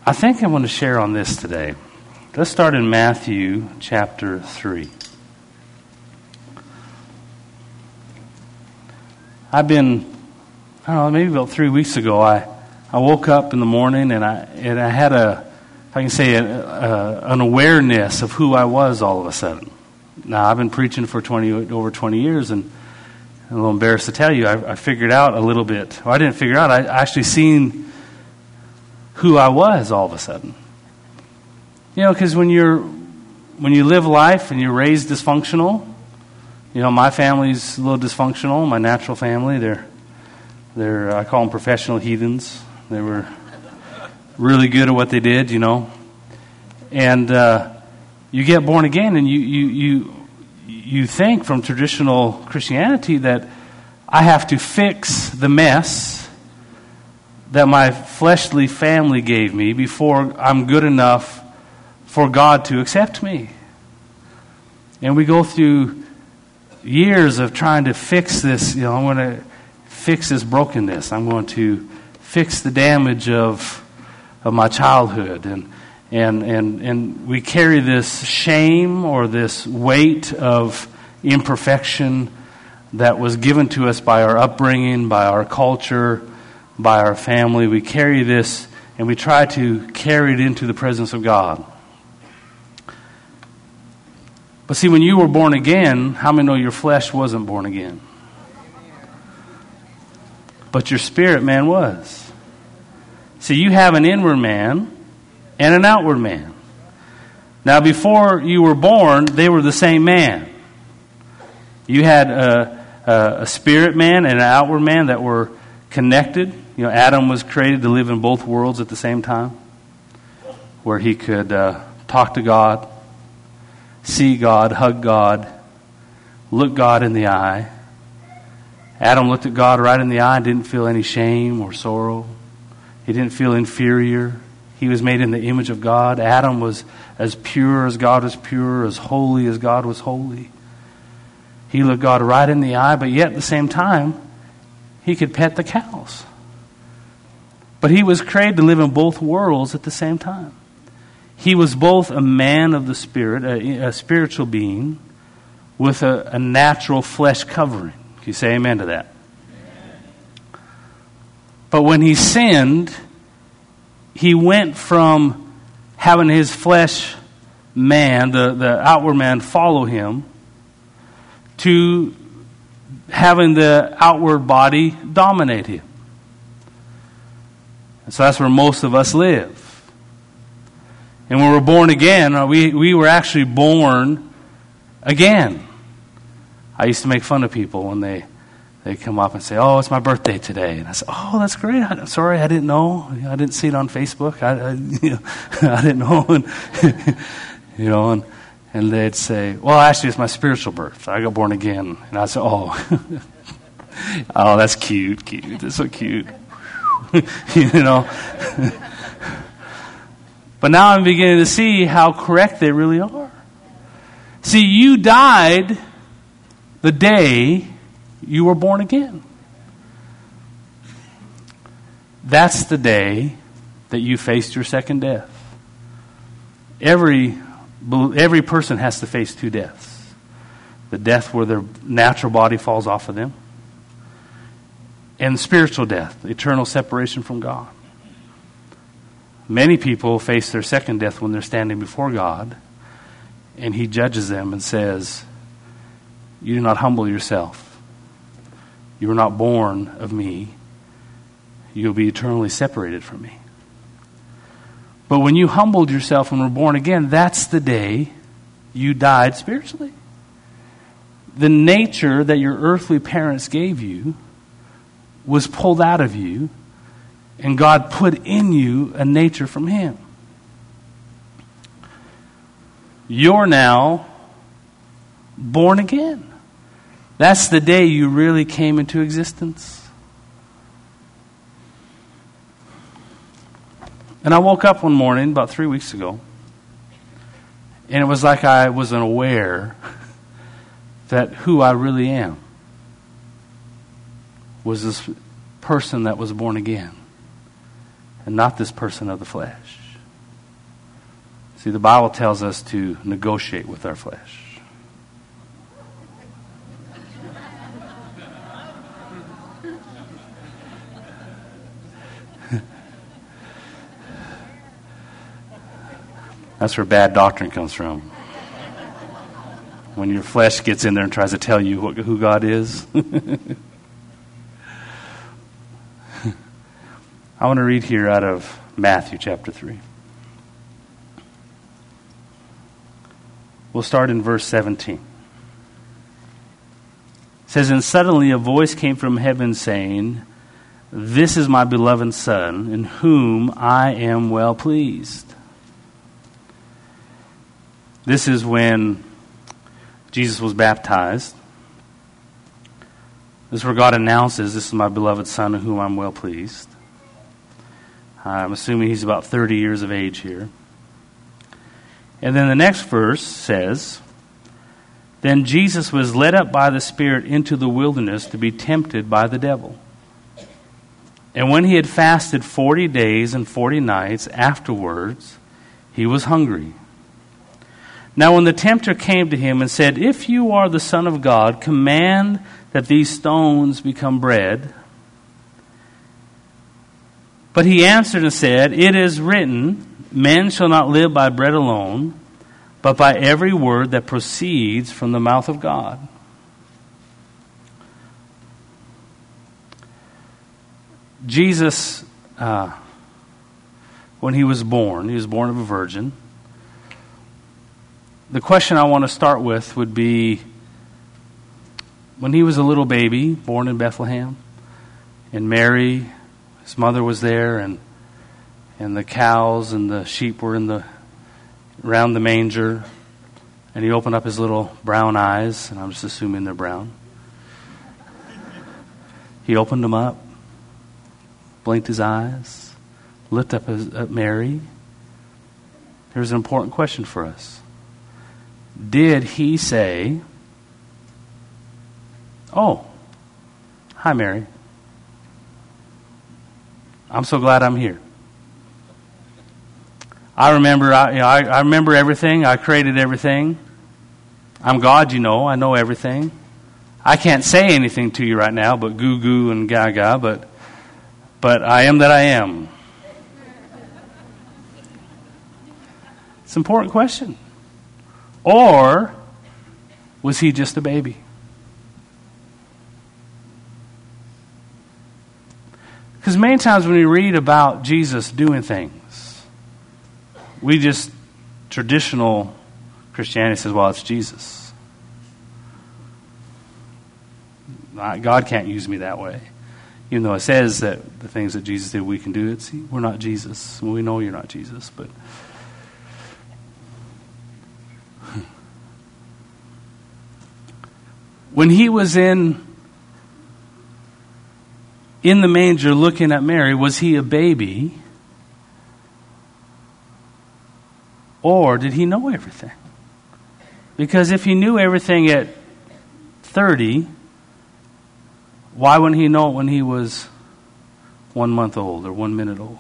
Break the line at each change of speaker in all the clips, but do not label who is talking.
I think I'm going to share on this today. Let's start in Matthew chapter 3. I've been, I don't know, maybe about 3 weeks ago, I woke up in the morning and I had an awareness of who I was all of a sudden. Now, I've been preaching for over 20 years, and I'm a little embarrassed to tell you, I figured out a little bit. Well, I didn't figure out, I actually seen who I was all of a sudden. You know, because when you live life and you're raised dysfunctional, you know, my family's a little dysfunctional. My natural family, they're I call them professional heathens. They were really good at what they did, you know. And you get born again, and you think from traditional Christianity that I have to fix the mess that my fleshly family gave me before I'm good enough for God to accept me. And we go through years of trying to fix this. You know, I'm going to fix this brokenness. I'm going to fix the damage of my childhood. And we carry this shame or this weight of imperfection that was given to us by our upbringing, by our culture, by our family. We carry this and we try to carry it into the presence of God. But see, when you were born again, how many know your flesh wasn't born again? But your spirit man was. See, you have an inward man and an outward man. Now, before you were born, they were the same man. You had a spirit man and an outward man that were connected. You know, Adam was created to live in both worlds at the same time, where he could talk to God, see God, hug God, look God in the eye. Adam looked at God right in the eye and didn't feel any shame or sorrow. He didn't feel inferior. He was made in the image of God. Adam was as pure as God was pure, as holy as God was holy. He looked God right in the eye, but yet at the same time, he could pet the cows. But he was created to live in both worlds at the same time. He was both a man of the Spirit, a spiritual being, with a natural flesh covering. Can you say amen to that? Amen. But when he sinned, he went from having his flesh man, the outward man, follow him, to having the outward body dominate him. And so that's where most of us live. And when we're born again, we were actually born again. I used to make fun of people when they come up and say, "Oh, it's my birthday today." And I say, "Oh, that's great. I'm sorry, I didn't know. I didn't see it on Facebook. I didn't know." And they'd say, "Well, actually, it's my spiritual birth. I got born again." And I'd say, "Oh, oh, that's cute. That's so cute." You know. But now I'm beginning to see how correct they really are. See, you died the day you were born again. That's the day that you faced your second death. Every person has to face two deaths. The death where their natural body falls off of them, and spiritual death, eternal separation from God. Many people face their second death when they're standing before God, and He judges them and says, "You do not humble yourself. You were not born of me. You'll be eternally separated from me." But when you humbled yourself and were born again, that's the day you died spiritually. The nature that your earthly parents gave you was pulled out of you, and God put in you a nature from Him. You're now born again. That's the day you really came into existence. And I woke up one morning about 3 weeks ago, and it was like I wasn't aware that who I really am was this person that was born again, and not this person of the flesh. See, the Bible tells us to negotiate with our flesh. That's where bad doctrine comes from. When your flesh gets in there and tries to tell you who God is. I want to read here out of Matthew chapter 3. We'll start in verse 17. It says, "And suddenly a voice came from heaven saying, 'This is my beloved Son, in whom I am well pleased.'" This is when Jesus was baptized. This is where God announces, "This is my beloved Son, in whom I'm well pleased." I'm assuming he's about 30 years of age here. And then the next verse says, "Then Jesus was led up by the Spirit into the wilderness to be tempted by the devil. And when he had fasted 40 days and 40 nights, afterwards he was hungry. Now when the tempter came to him and said, 'If you are the Son of God, command that these stones become bread.' But he answered and said, 'It is written, men shall not live by bread alone, but by every word that proceeds from the mouth of God.'" Jesus, when he was born of a virgin. The question I want to start with would be, when he was a little baby, born in Bethlehem, and Mary, his mother, was there, and the cows and the sheep were around the manger, and he opened up his little brown eyes, and I'm just assuming they're brown. He opened them up, blinked his eyes, looked up at Mary. Here's an important question for us. Did he say, "Oh, hi Mary, I'm so glad I'm here. I remember everything. I created everything. I'm God, I know everything. I can't say anything to you right now but goo goo and gaga, but I am that I am"? It's an important question. Or was he just a baby? Because many times when we read about Jesus doing things, traditional Christianity says, well, it's Jesus. God can't use me that way. Even though it says that the things that Jesus did, we can do it. See, we're not Jesus. We know you're not Jesus, but when he was in the manger looking at Mary, was he a baby? Or did he know everything? Because if he knew everything at 30, why wouldn't he know it when he was 1 month old or 1 minute old?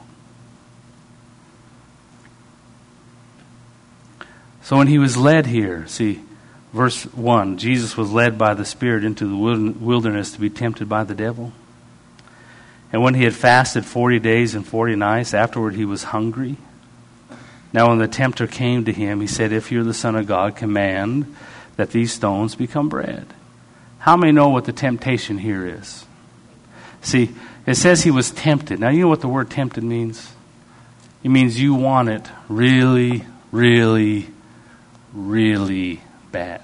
So when he was led here, see, verse 1, Jesus was led by the Spirit into the wilderness to be tempted by the devil. And when he had fasted 40 days and 40 nights, afterward he was hungry. Now when the tempter came to him, he said, "If you're the Son of God, command that these stones become bread." How many know what the temptation here is? See, it says he was tempted. Now you know what the word tempted means? It means you want it really, really, really bad.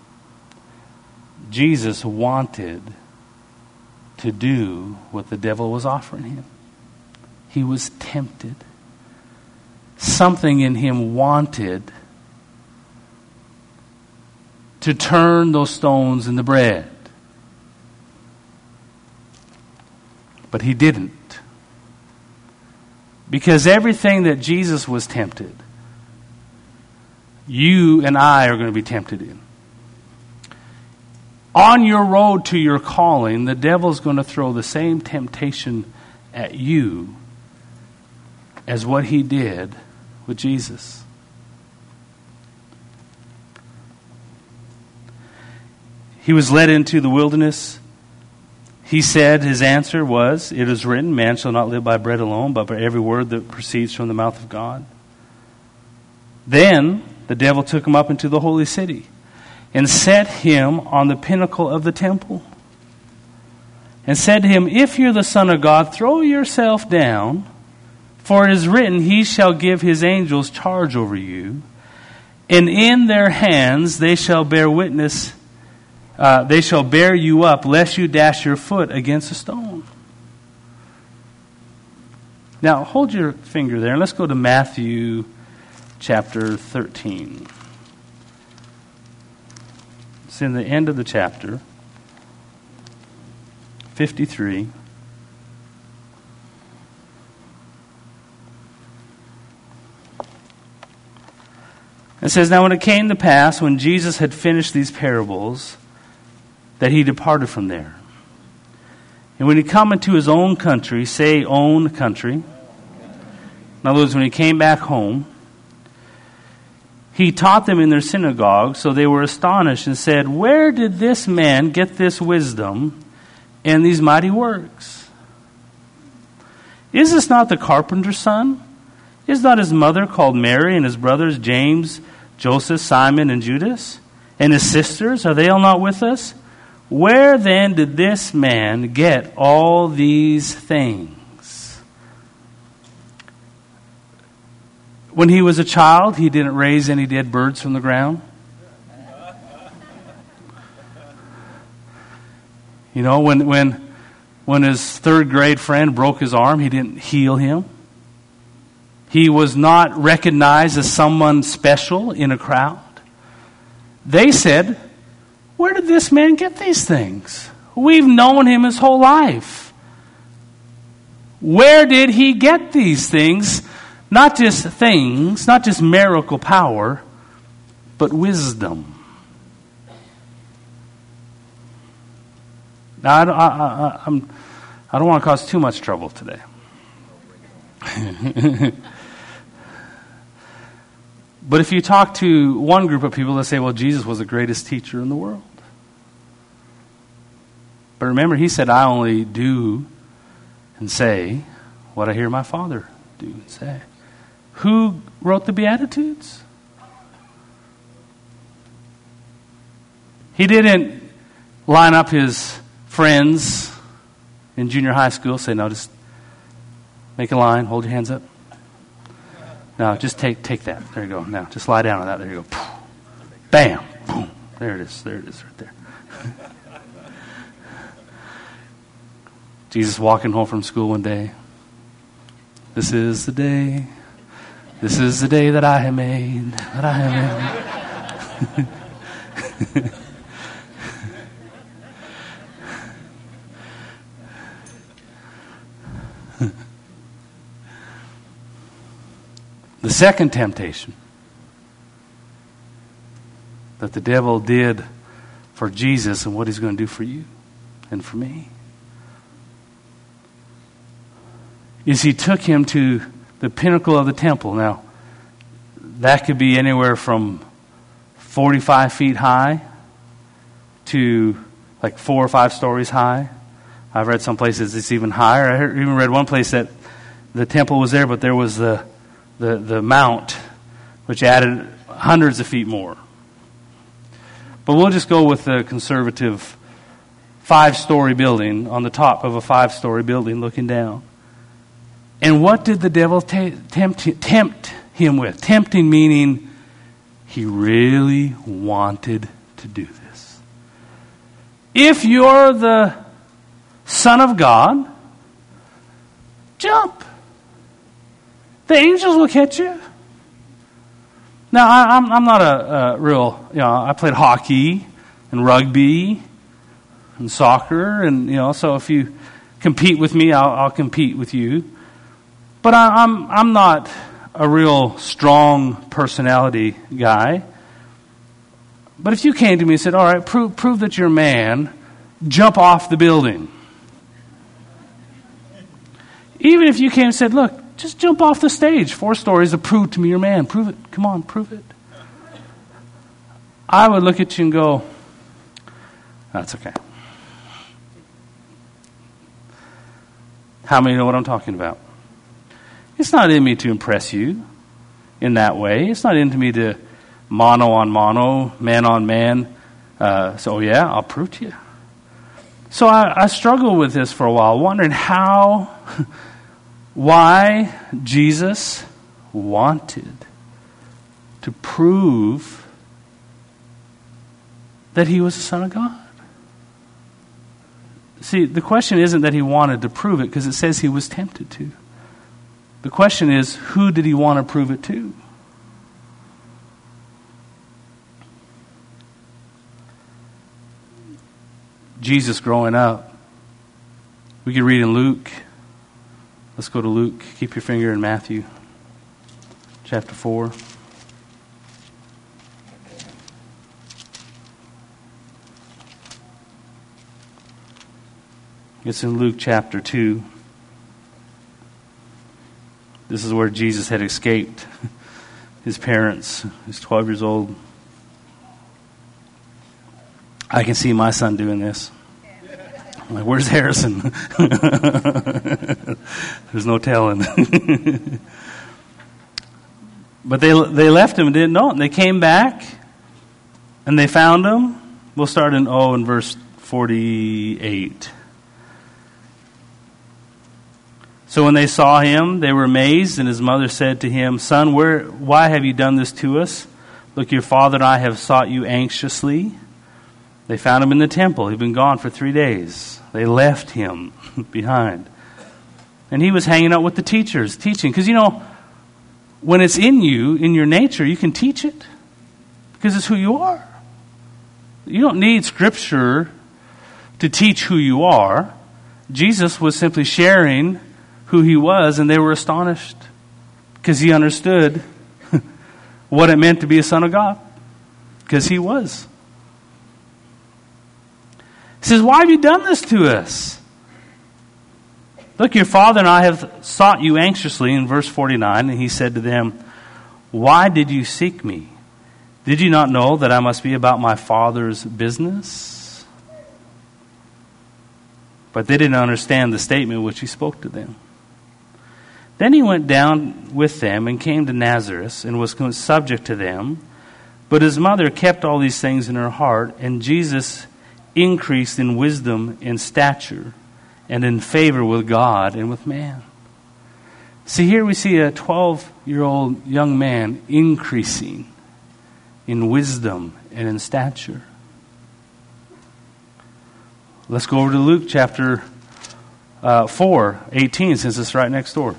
Jesus wanted to do what the devil was offering him. He was tempted. Something in him wanted to turn those stones into bread. But he didn't. Because everything that Jesus was tempted, you and I are going to be tempted in. On your road to your calling, the devil's going to throw the same temptation at you as what he did with Jesus. he was led into the wilderness. He said, his answer was, "It is written, man shall not live by bread alone, but by every word that proceeds from the mouth of God." Then the devil took him up into the holy city and set him on the pinnacle of the temple and said to him, "If you're the Son of God, throw yourself down, for it is written, he shall give his angels charge over you, and in their hands they shall bear witness. They shall bear you up, lest you dash your foot against a stone." Now, hold your finger there, and let's go to Matthew chapter 13. It's in the end of the chapter, 53. It says, "Now when it came to pass, when Jesus had finished these parables, that he departed from there. And when he come into his own country," say own country. In other words, when he came back home, he taught them in their synagogue, so they were astonished and said, "Where did this man get this wisdom and these mighty works? Is this not the carpenter's son? Is not his mother called Mary, and his brothers James, Joseph, Simon, and Judas? And his sisters, are they all not with us? Where then did this man get all these things? When he was a child, he didn't raise any dead birds from the ground." You know, when his third grade friend broke his arm, he didn't heal him. He was not recognized as someone special in a crowd. They said, "Where did this man get these things? We've known him his whole life. Where did he get these things? Not just miracle power, but wisdom." Now, I don't want to cause too much trouble today. But if you talk to one group of people, they say, "Well, Jesus was the greatest teacher in the world." But remember, he said, "I only do and say what I hear my Father do and say." Who wrote the Beatitudes? He didn't line up his friends in junior high school, say, "No, just make a line, hold your hands up. No, just take that. There you go. Now, just lie down on that. There you go. Bam. Boom. There it is right there." Jesus walking home from school one day. This is the day that I have made, that I have made. The second temptation that the devil did for Jesus and what he's going to do for you and for me is he took him to the pinnacle of the temple. Now, that could be anywhere from 45 feet high to like 4 or 5 stories high. I've read some places it's even higher. I even read one place that the temple was there, but there was the mount, which added hundreds of feet more. But we'll just go with the conservative 5-story building on the top of a 5-story building looking down. And what did the devil tempt him with? Tempting meaning he really wanted to do this. If you're the Son of God, jump. The angels will catch you. Now, I'm not a real, I played hockey and rugby and soccer, and, so if you compete with me, I'll compete with you. But I'm not a real strong personality guy. But if you came to me and said, "All right, prove that you're a man, jump off the building." Even if you came and said, "Look, just jump off the stage, 4 stories to prove to me you're a man. Prove it. Come on, prove it." I would look at you and go, That's okay. How many know what I'm talking about? It's not in me to impress you in that way. It's not into me to mano on mano, man on man. So yeah, I'll prove to you. So I struggled with this for a while, wondering why Jesus wanted to prove that he was the Son of God. See, the question isn't that he wanted to prove it, because it says he was tempted to. The question is, who did he want to prove it to? Jesus growing up. We could read in Luke. Let's go to Luke. Keep your finger in Matthew chapter 4. It's in Luke chapter 2. This is where Jesus had escaped his parents. He's 12 years old. I can see my son doing this. I'm like, where's Harrison? There's no telling. But they left him and didn't know it. And they came back and they found him. We'll start in verse 48. So when they saw him, they were amazed, and his mother said to him, Son, why have you done this to us? Look, your father and I have sought you anxiously. They found him in the temple. He'd been gone for 3 days. They left him behind. And he was hanging out with the teachers, teaching. Because, when it's in you, in your nature, you can teach it. Because it's who you are. You don't need Scripture to teach who you are. Jesus was simply sharing who he was, and they were astonished. Because he understood what it meant to be a son of God. Because he was. He says, why have you done this to us? Look, your father and I have sought you anxiously, in verse 49, and he said to them, why did you seek me? Did you not know that I must be about my Father's business? But they didn't understand the statement which he spoke to them. Then he went down with them and came to Nazareth and was subject to them. But his mother kept all these things in her heart, and Jesus increased in wisdom and stature and in favor with God and with man. See, here we see a 12-year-old young man increasing in wisdom and in stature. Let's go over to Luke chapter 4:18, since it's right next door.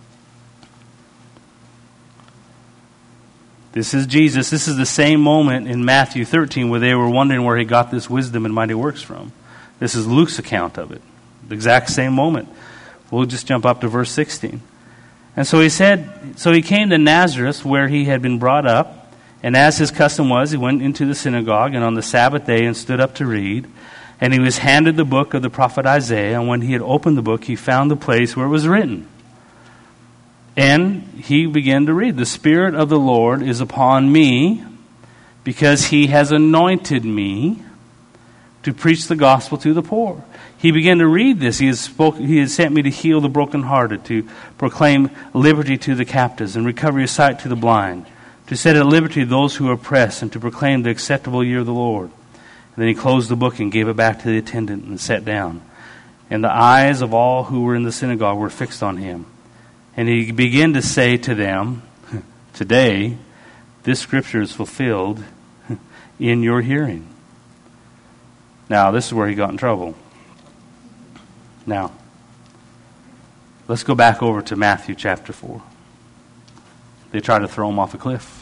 This is Jesus. This is the same moment in Matthew 13 where they were wondering where he got this wisdom and mighty works from. This is Luke's account of it. The exact same moment. We'll just jump up to verse 16. And so he said, so he came to Nazareth where he had been brought up, and as his custom was, he went into the synagogue and on the Sabbath day and stood up to read. And he was handed the book of the prophet Isaiah, and when he had opened the book, he found the place where it was written. And he began to read, the Spirit of the Lord is upon me, because he has anointed me to preach the gospel to the poor. He began to read this. He had sent me to heal the brokenhearted, to proclaim liberty to the captives, and recovery of sight to the blind, to set at liberty those who are oppressed, and to proclaim the acceptable year of the Lord. And then he closed the book and gave it back to the attendant and sat down. And the eyes of all who were in the synagogue were fixed on him. And he began to say to them, today, this scripture is fulfilled in your hearing. Now, this is where he got in trouble. Now, let's go back over to Matthew chapter 4. They tried to throw him off a cliff.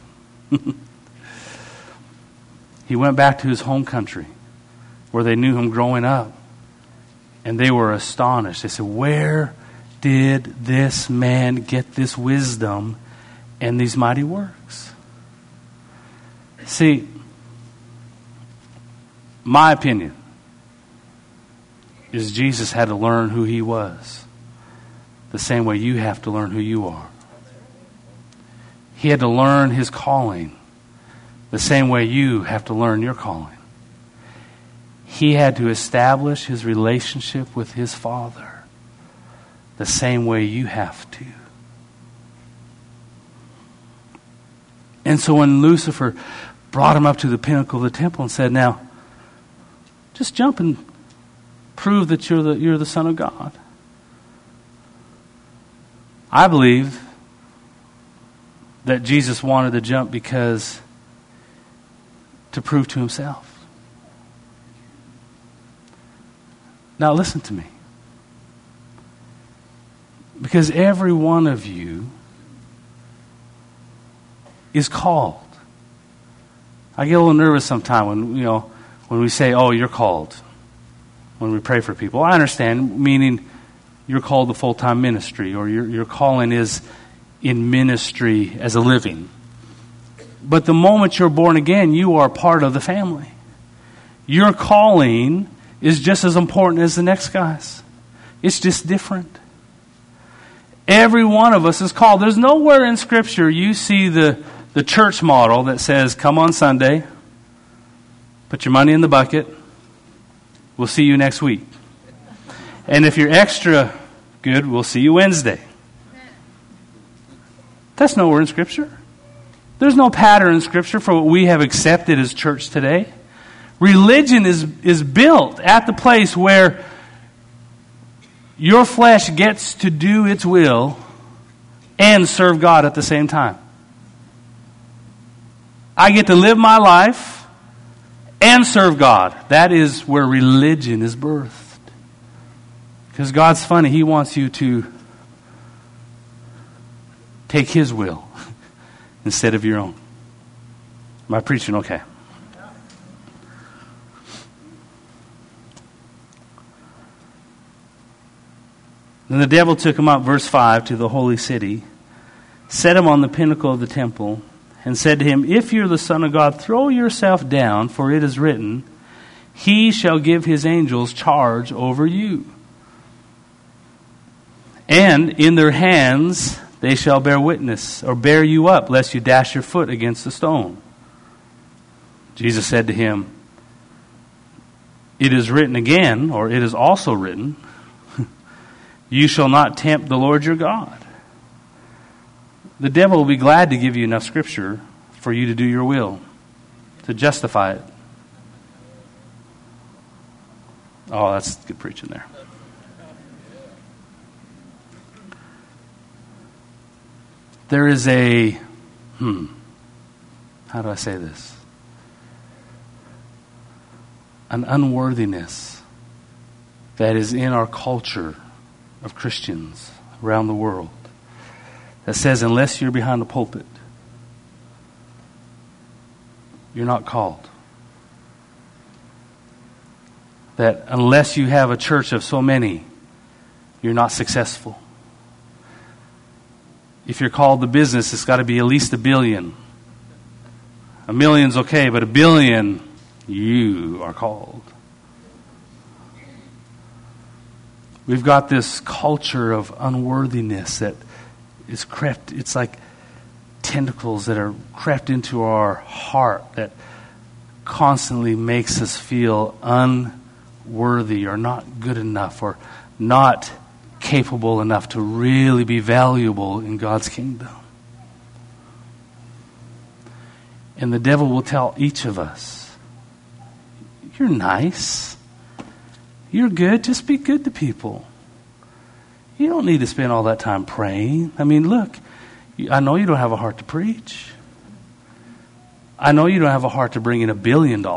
He went back to his home country where they knew him growing up. And they were astonished. They said, where did this man get this wisdom and these mighty works? See, my opinion is Jesus had to learn who he was the same way you have to learn who you are. He had to learn his calling the same way you have to learn your calling. He had to establish his relationship with his Father the same way you have to. And so when Lucifer brought him up to the pinnacle of the temple and said, now, just jump and prove that you're the Son of God. I believe that Jesus wanted to jump because to prove to himself. Now listen to me. Because every one of you is called. I get a little nervous sometimes when we say, oh, you're called. When we pray for people. I understand, meaning you're called to full-time ministry, or your calling is in ministry as a living. But the moment you're born again, you are part of the family. Your calling is just as important as the next guy's. It's just different. Every one of us is called. There's nowhere in Scripture you see the church model that says, come on Sunday, put your money in the bucket, we'll see you next week. And if you're extra good, we'll see you Wednesday. That's nowhere in Scripture. There's no pattern in Scripture for what we have accepted as church today. Religion is built at the place where your flesh gets to do its will and serve God at the same time. I get to live my life and serve God. That is where religion is birthed. Because God's funny. He wants you to take His will instead of your own. Am I preaching okay? Then the devil took him up, verse 5, to the holy city, set him on the pinnacle of the temple, and said to him, if you're the Son of God, throw yourself down, for it is written, He shall give His angels charge over you. And in their hands they shall bear witness, or bear you up, lest you dash your foot against a stone. Jesus said to him, it is written again, or it is also written, you shall not tempt the Lord your God. The devil will be glad to give you enough Scripture for you to do your will, to justify it. Oh, that's good preaching there. There is a, how do I say this? An unworthiness that is in our culture of Christians around the world that says unless you're behind the pulpit, you're not called. That unless you have a church of so many, you're not successful. If you're called to business, it's got to be at least $1 billion. $1 million's okay, but $1 billion, you are called. We've got this culture of unworthiness that is crept. It's like tentacles that are crept into our heart that constantly makes us feel unworthy or not good enough or not capable enough to really be valuable in God's kingdom. And the devil will tell each of us, you're nice. You're good. Just be good to people. You don't need to spend all that time praying. I mean, look, I know you don't have a heart to preach. I know you don't have a heart to bring in $1 billion.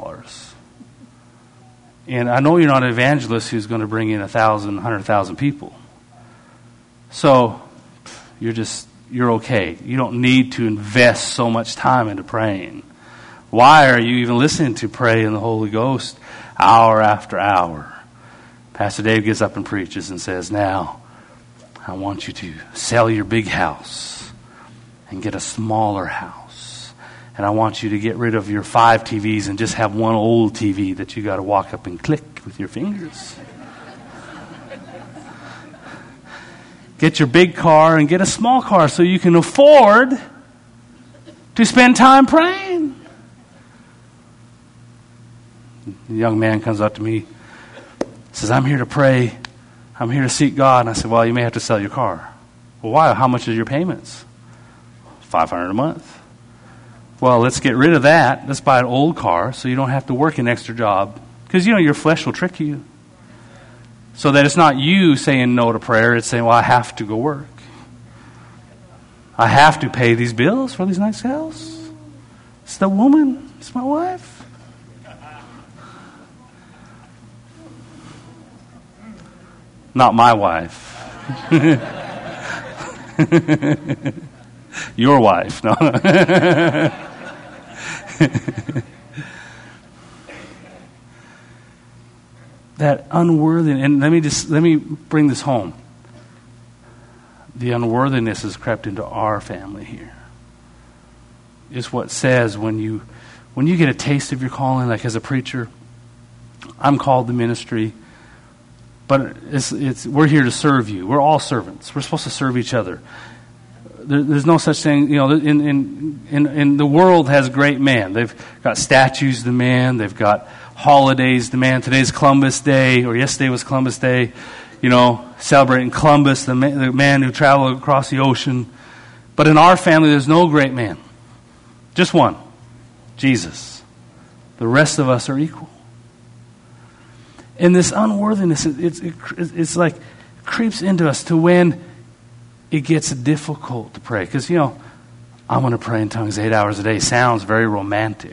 And I know you're not an evangelist who's going to bring in 1,000, 100,000 people. So you're okay. You don't need to invest so much time into praying. Why are you even listening to pray in the Holy Ghost hour after hour? Pastor Dave gets up and preaches and says, now, I want you to sell your big house and get a smaller house. And I want you to get rid of your 5 TVs and just have one old TV that you got to walk up and click with your fingers. Get your big car and get a small car so you can afford to spend time praying. The young man comes up to me, says, I'm here to pray. I'm here to seek God. And I said, well, you may have to sell your car. Well, why? How much is your payments? $500 a month. Well, let's get rid of that. Let's buy an old car so you don't have to work an extra job. Because, your flesh will trick you. So that it's not you saying no to prayer. It's saying, well, I have to go work. I have to pay these bills for these nice houses. It's the woman. It's my wife. Not my wife. Your wife. No. That unworthiness, and let me bring this home. The unworthiness has crept into our family here. It's what says when you get a taste of your calling, like as a preacher, I'm called to ministry, but we're here to serve you. We're all servants. We're supposed to serve each other. There's no such thing, in the world has great men. They've got statues to man. They've got holidays to man. Today's Columbus Day, or yesterday was Columbus Day. Celebrating Columbus, the man who traveled across the ocean. But in our family, there's no great man. Just one, Jesus. The rest of us are equal. And this unworthiness, it's like creeps into us to when it gets difficult to pray. Because, I'm going to pray in tongues 8 hours a day. Sounds very romantic.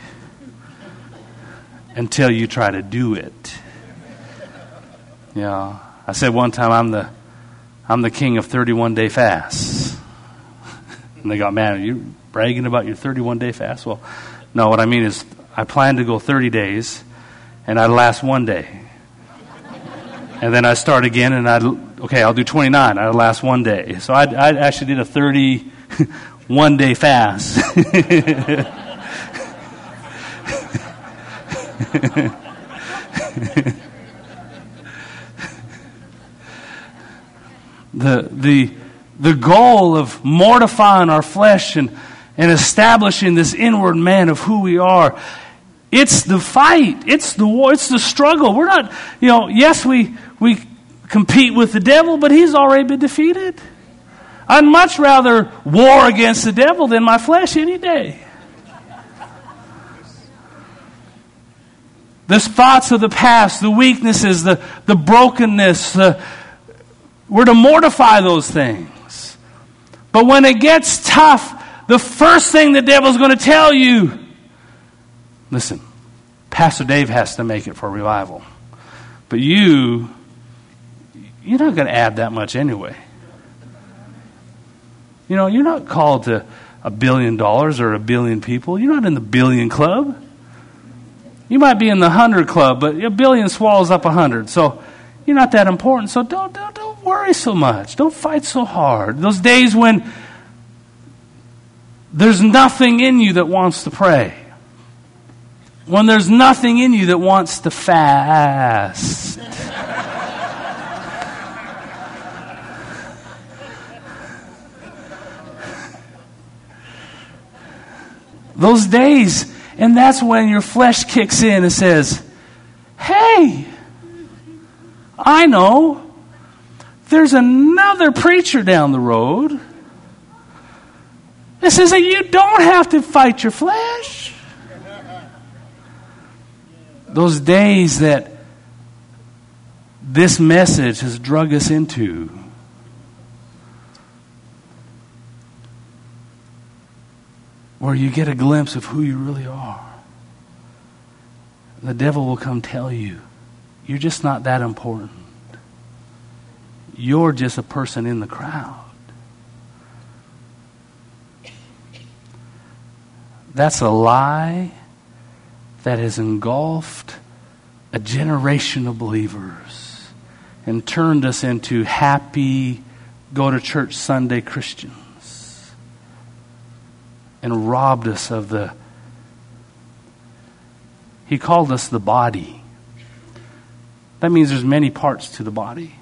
Until you try to do it. I said one time, I'm the king of 31-day fasts. And they got mad. Are you bragging about your 31-day fast? Well, no, what I mean is I plan to go 30 days, and I'd last one day. And then I'd start again, and I'll do 29. I'd last one day. So I actually did a 31-day fast. The goal of mortifying our flesh and establishing this inward man of who we are, it's the fight, it's the war, it's the struggle. We're not, yes, we compete with the devil, but he's already been defeated. I'd much rather war against the devil than my flesh any day. The thoughts of the past, the weaknesses, the brokenness, we're to mortify those things. But when it gets tough, the first thing the devil's going to tell you, listen, Pastor Dave has to make it for revival. But you're not going to add that much anyway. You're not called to $1 billion or 1 billion people. You're not in the billion club. You might be in the 100 club, but 1 billion swallows up 100. So you're not that important. So don't worry so much. Don't fight so hard. Those days when there's nothing in you that wants to pray. When there's nothing in you that wants to fast. Those days, and that's when your flesh kicks in and says, hey, I know there's another preacher down the road that says that you don't have to fight your flesh. Those days that this message has drug us into, where you get a glimpse of who you really are. The devil will come tell you, you're just not that important. You're just a person in the crowd. That's a lie that has engulfed a generation of believers and turned us into happy, go-to-church Sunday Christians. And robbed us of he called us the body. That means there's many parts to the body.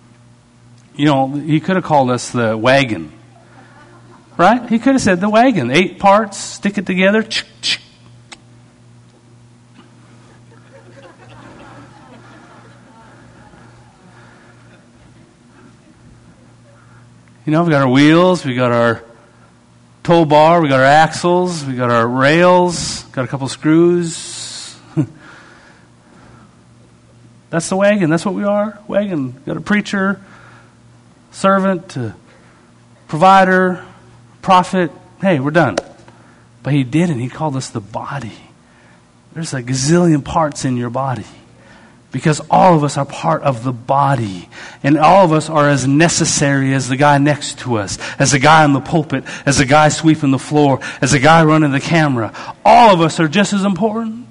He could have called us the wagon. Right? He could have said the wagon. 8 parts, stick it together. We got our wheels, we got our tow bar, we got our axles, we got our rails, got a couple screws. That's the wagon. That's what we are. Wagon. Got a preacher, servant, provider, prophet. Hey, we're done. But he didn't. He called us the body. There's a gazillion parts in your body. Because all of us are part of the body. And all of us are as necessary as the guy next to us, as the guy in the pulpit, as the guy sweeping the floor, as the guy running the camera. All of us are just as important.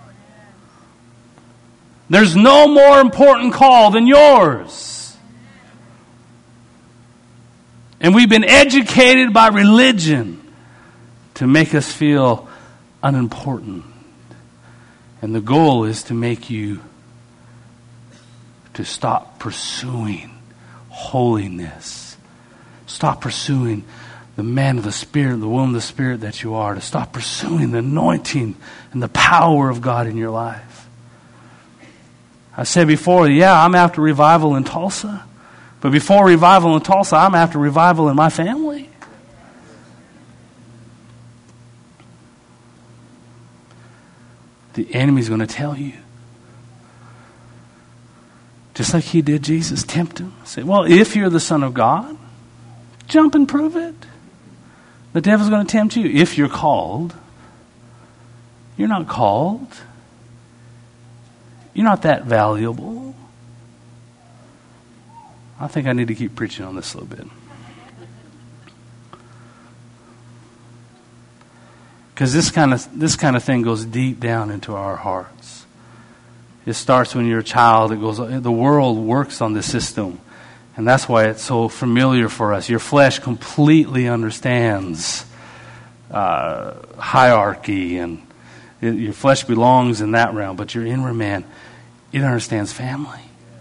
There's no more important call than yours. And we've been educated by religion to make us feel unimportant. And the goal is to make you to stop pursuing holiness. Stop pursuing the man of the Spirit, the woman of the Spirit that you are. To stop pursuing the anointing and the power of God in your life. I said before, I'm after revival in Tulsa. But before revival in Tulsa, I'm after revival in my family. The enemy's going to tell you. Just like he did Jesus, tempt him. Say, well, if you're the Son of God, jump and prove it. The devil's going to tempt you. If you're called, you're not called. You're not that valuable. I think I need to keep preaching on this a little bit. Because this kind of thing goes deep down into our hearts. It starts when you're a child. The world works on this system. And that's why it's so familiar for us. Your flesh completely understands hierarchy. And your flesh belongs in that realm. But your inward man, it understands family.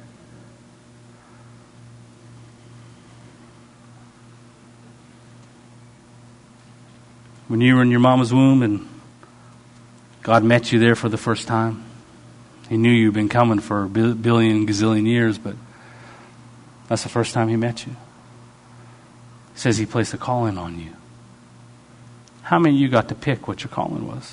When you were in your mama's womb and God met you there for the first time, He knew you'd been coming for a billion, gazillion years, but that's the first time He met you. He says He placed a calling on you. How many of you got to pick what your calling was?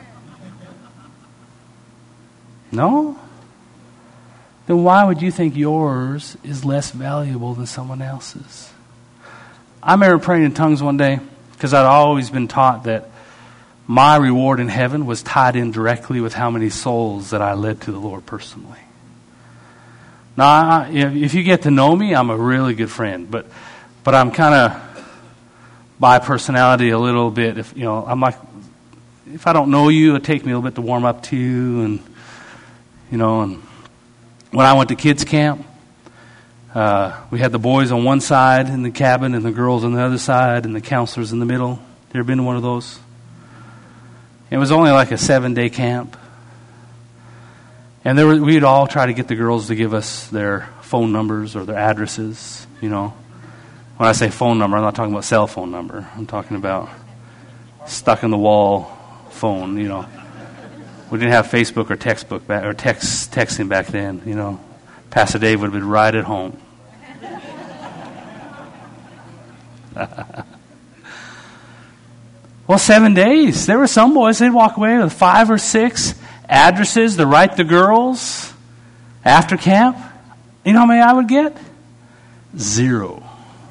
No? Then why would you think yours is less valuable than someone else's? I remember praying in tongues one day because I'd always been taught that my reward in heaven was tied in directly with how many souls that I led to the Lord personally. Now, if you get to know me, I'm a really good friend, but I'm kind of by personality a little bit. I'm like, if I don't know you, it takes me a little bit to warm up to you, and when I went to kids camp, we had the boys on one side in the cabin and the girls on the other side and the counselors in the middle. You ever been to one of those? It was only like a 7-day camp. And we'd all try to get the girls to give us their phone numbers or their addresses, When I say phone number, I'm not talking about cell phone number. I'm talking about stuck in the wall phone, We didn't have Facebook or texting back then, Pastor Dave would have been right at home. Well, 7 days. There were some boys, they'd walk away with 5 or 6 addresses to write the girls after camp. You know how many I would get? 0.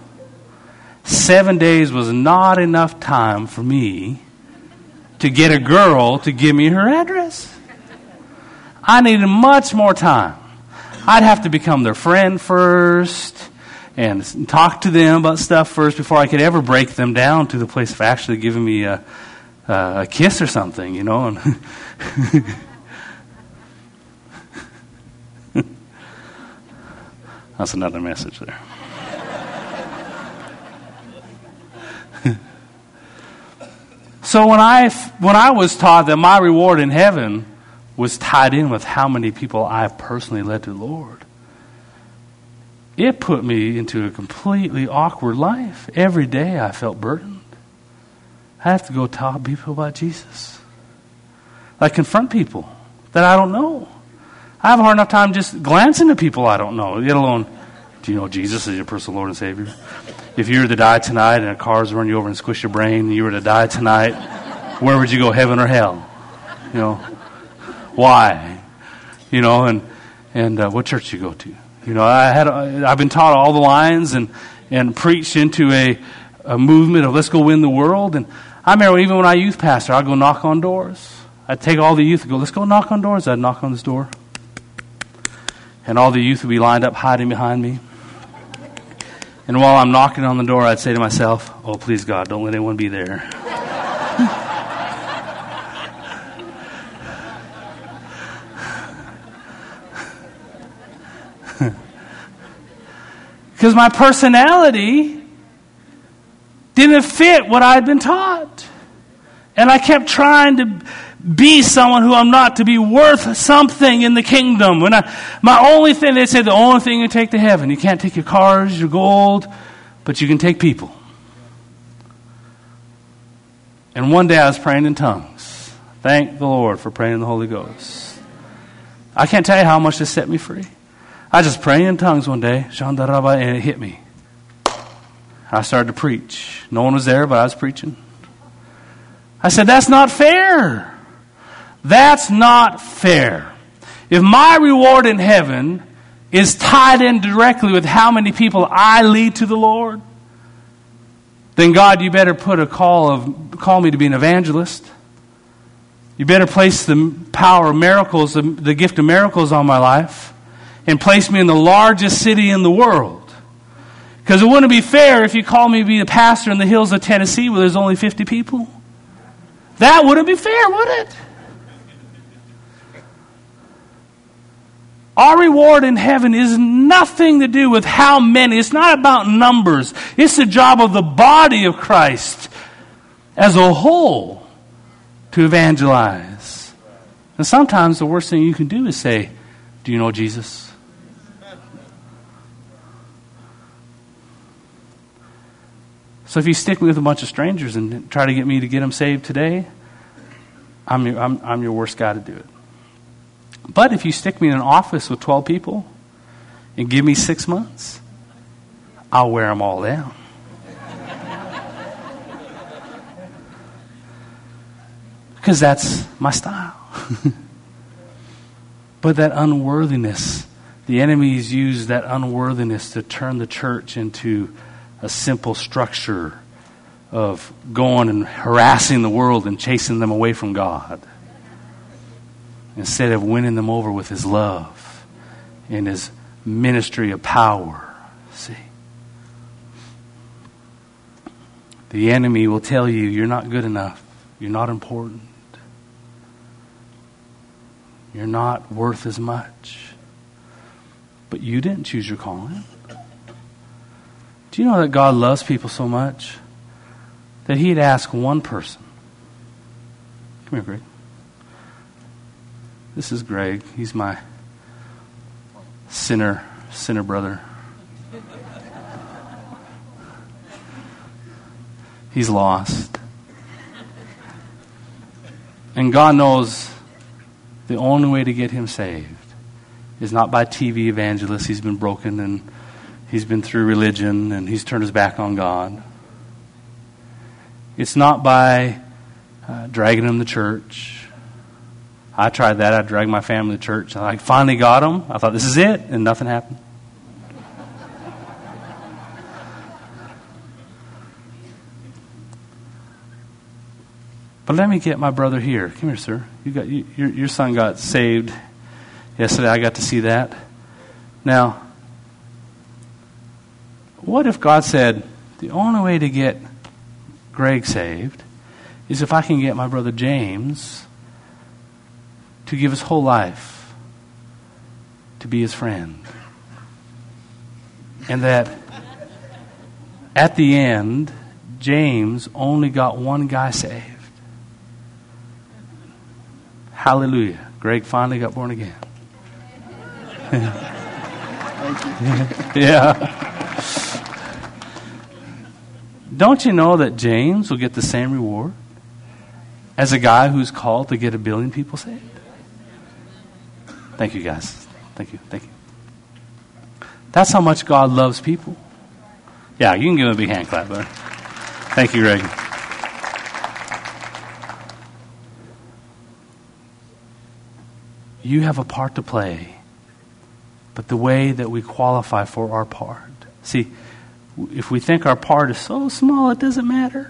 7 days was not enough time for me to get a girl to give me her address. I needed much more time. I'd have to become their friend first and talk to them about stuff first before I could ever break them down to the place of actually giving me a kiss or something, And that's another message there. So when I was taught that my reward in heaven was tied in with how many people I personally led to the Lord, it put me into a completely awkward life. Every day I felt burdened. I have to go tell people about Jesus. I confront people that I don't know. I have a hard enough time just glancing at people I don't know, let alone, do you know Jesus is your personal Lord and Savior? If you were to die tonight and a car's run you over and squish your brain, and you were to die tonight, where would you go, heaven or hell? You know, why? You know, and what church you go to? You know, I've been taught all the lines and preached into a movement of let's go win the world. And I remember even when I youth pastor, I'd go knock on doors. I'd take all the youth and go, let's go knock on doors. I'd knock on this door. And all the youth would be lined up hiding behind me. And while I'm knocking on the door, I'd say to myself, oh, please God, don't let anyone be there. Because my personality didn't fit what I'd been taught. And I kept trying to be someone who I'm not, to be worth something in the kingdom. My only thing, they said the only thing you take to heaven, you can't take your cars, your gold, but you can take people. And one day I was praying in tongues. Thank the Lord for praying in the Holy Ghost. I can't tell you how much this set me free. I just prayed in tongues one day, and it hit me. I started to preach. No one was there, but I was preaching. I said, that's not fair. That's not fair. If my reward in heaven is tied in directly with how many people I lead to the Lord, then God, you better put call me to be an evangelist. You better place the power of miracles, the gift of miracles on my life, and place me in the largest city in the world. Because it wouldn't be fair if you called me to be a pastor in the hills of Tennessee where there's only 50 people. That wouldn't be fair, would it? Our reward in heaven is nothing to do with how many. It's not about numbers. It's the job of the body of Christ as a whole to evangelize. And sometimes the worst thing you can do is say, do you know Jesus? So if you stick me with a bunch of strangers and try to get me to get them saved today, I'm your worst guy to do it. But if you stick me in an office with 12 people and give me 6 months, I'll wear them all down. Because that's my style. But that unworthiness, the enemies use that unworthiness to turn the church into a simple structure of going and harassing the world and chasing them away from God, instead of winning them over with His love and His ministry of power. See? The enemy will tell you, you're not good enough. You're not important. You're not worth as much. But you didn't choose your calling. Do you know that God loves people so much that He'd ask one person? Come here, Greg. This is Greg. He's my sinner brother. He's lost. And God knows the only way to get him saved is not by TV evangelists. He's been broken and he's been through religion and he's turned his back on God. It's not by dragging him to church. I tried that. I dragged my family to church. I finally got him. I thought, this is it. And nothing happened. But let me get my brother here. Come here, sir. Your son got saved yesterday. I got to see that. Now, what if God said, the only way to get Greg saved is if I can get my brother James to give his whole life to be his friend. And that at the end, James only got one guy saved. Hallelujah. Greg finally got born again. Yeah. Don't you know that James will get the same reward as a guy who's called to get 1 billion people saved? Thank you, guys. Thank you. That's how much God loves people. Yeah, you can give him a big hand clap, brother. Thank you, Greg. You have a part to play, but the way that we qualify for our part. See, if we think our part is so small it doesn't matter,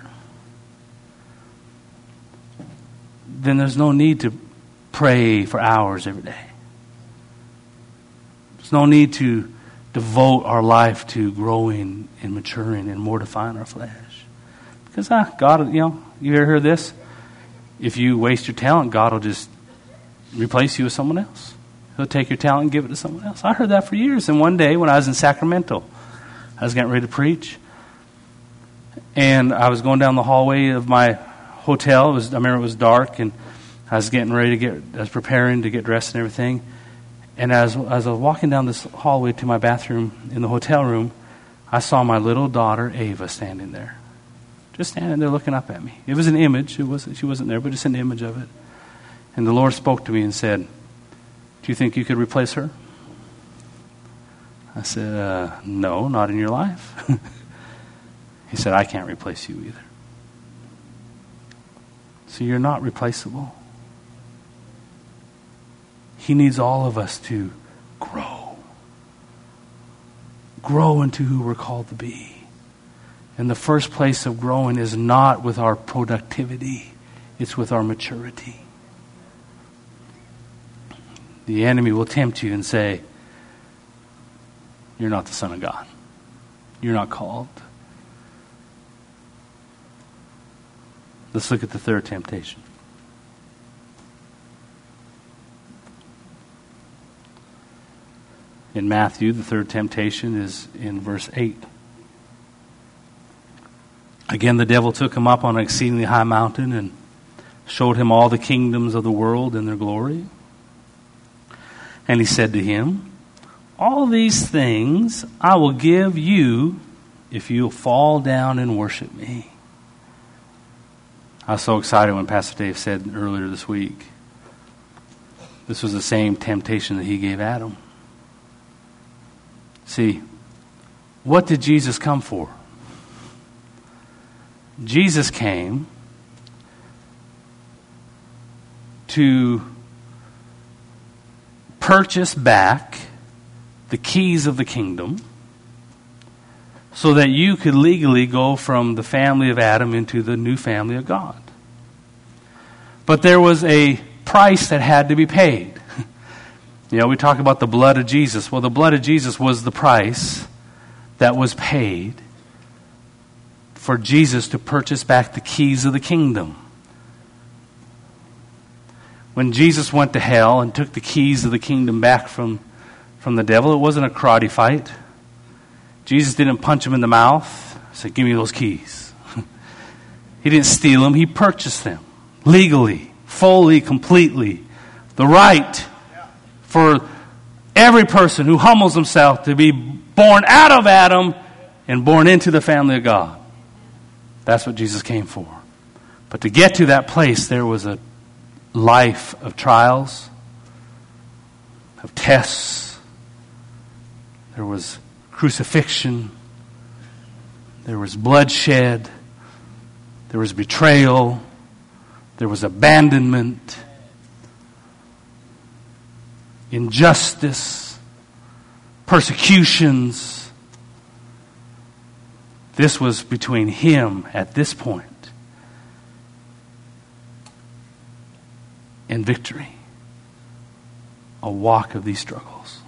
then there's no need to pray for hours every day. There's no need to devote our life to growing and maturing and mortifying our flesh. Because God, you ever heard this? If you waste your talent, God will just replace you with someone else. He'll take your talent and give it to someone else. I heard that for years. And one day when I was in Sacramento, I was getting ready to preach. And I was going down the hallway of my hotel. I remember it was dark, and I was getting ready I was preparing to get dressed and everything. And as I was walking down this hallway to my bathroom in the hotel room, I saw my little daughter, Ava, standing there. Just standing there looking up at me. It was an image. She wasn't there, but just an image of it. And the Lord spoke to me and said, "Do you think you could replace her?" I said, "No, not in your life." He said, "I can't replace you either." So you're not replaceable. He needs all of us to grow. Grow into who we're called to be. And the first place of growing is not with our productivity. It's with our maturity. The enemy will tempt you and say, "You're not the Son of God. You're not called." Let's look at the third temptation. In Matthew, the third temptation is in verse 8. Again, the devil took him up on an exceedingly high mountain and showed him all the kingdoms of the world and their glory. And he said to him, "All these things I will give you if you'll fall down and worship me." I was so excited when Pastor Dave said earlier this week, this was the same temptation that he gave Adam. See, what did Jesus come for? Jesus came to purchase back the keys of the kingdom so that you could legally go from the family of Adam into the new family of God. But there was a price that had to be paid. We talk about the blood of Jesus. Well, the blood of Jesus was the price that was paid for Jesus to purchase back the keys of the kingdom. When Jesus went to hell and took the keys of the kingdom back from the devil, it wasn't a karate fight. Jesus didn't punch him in the mouth, say, "Give me those keys." He didn't steal them. He purchased them legally, fully, completely. The right for every person who humbles himself to be born out of Adam and born into the family of God. That's what Jesus came for. But to get to that place, there was a life of trials, of tests. There was crucifixion. There was bloodshed. There was betrayal. There was abandonment. Injustice. Persecutions. This was between him at this point and victory. A walk of these struggles.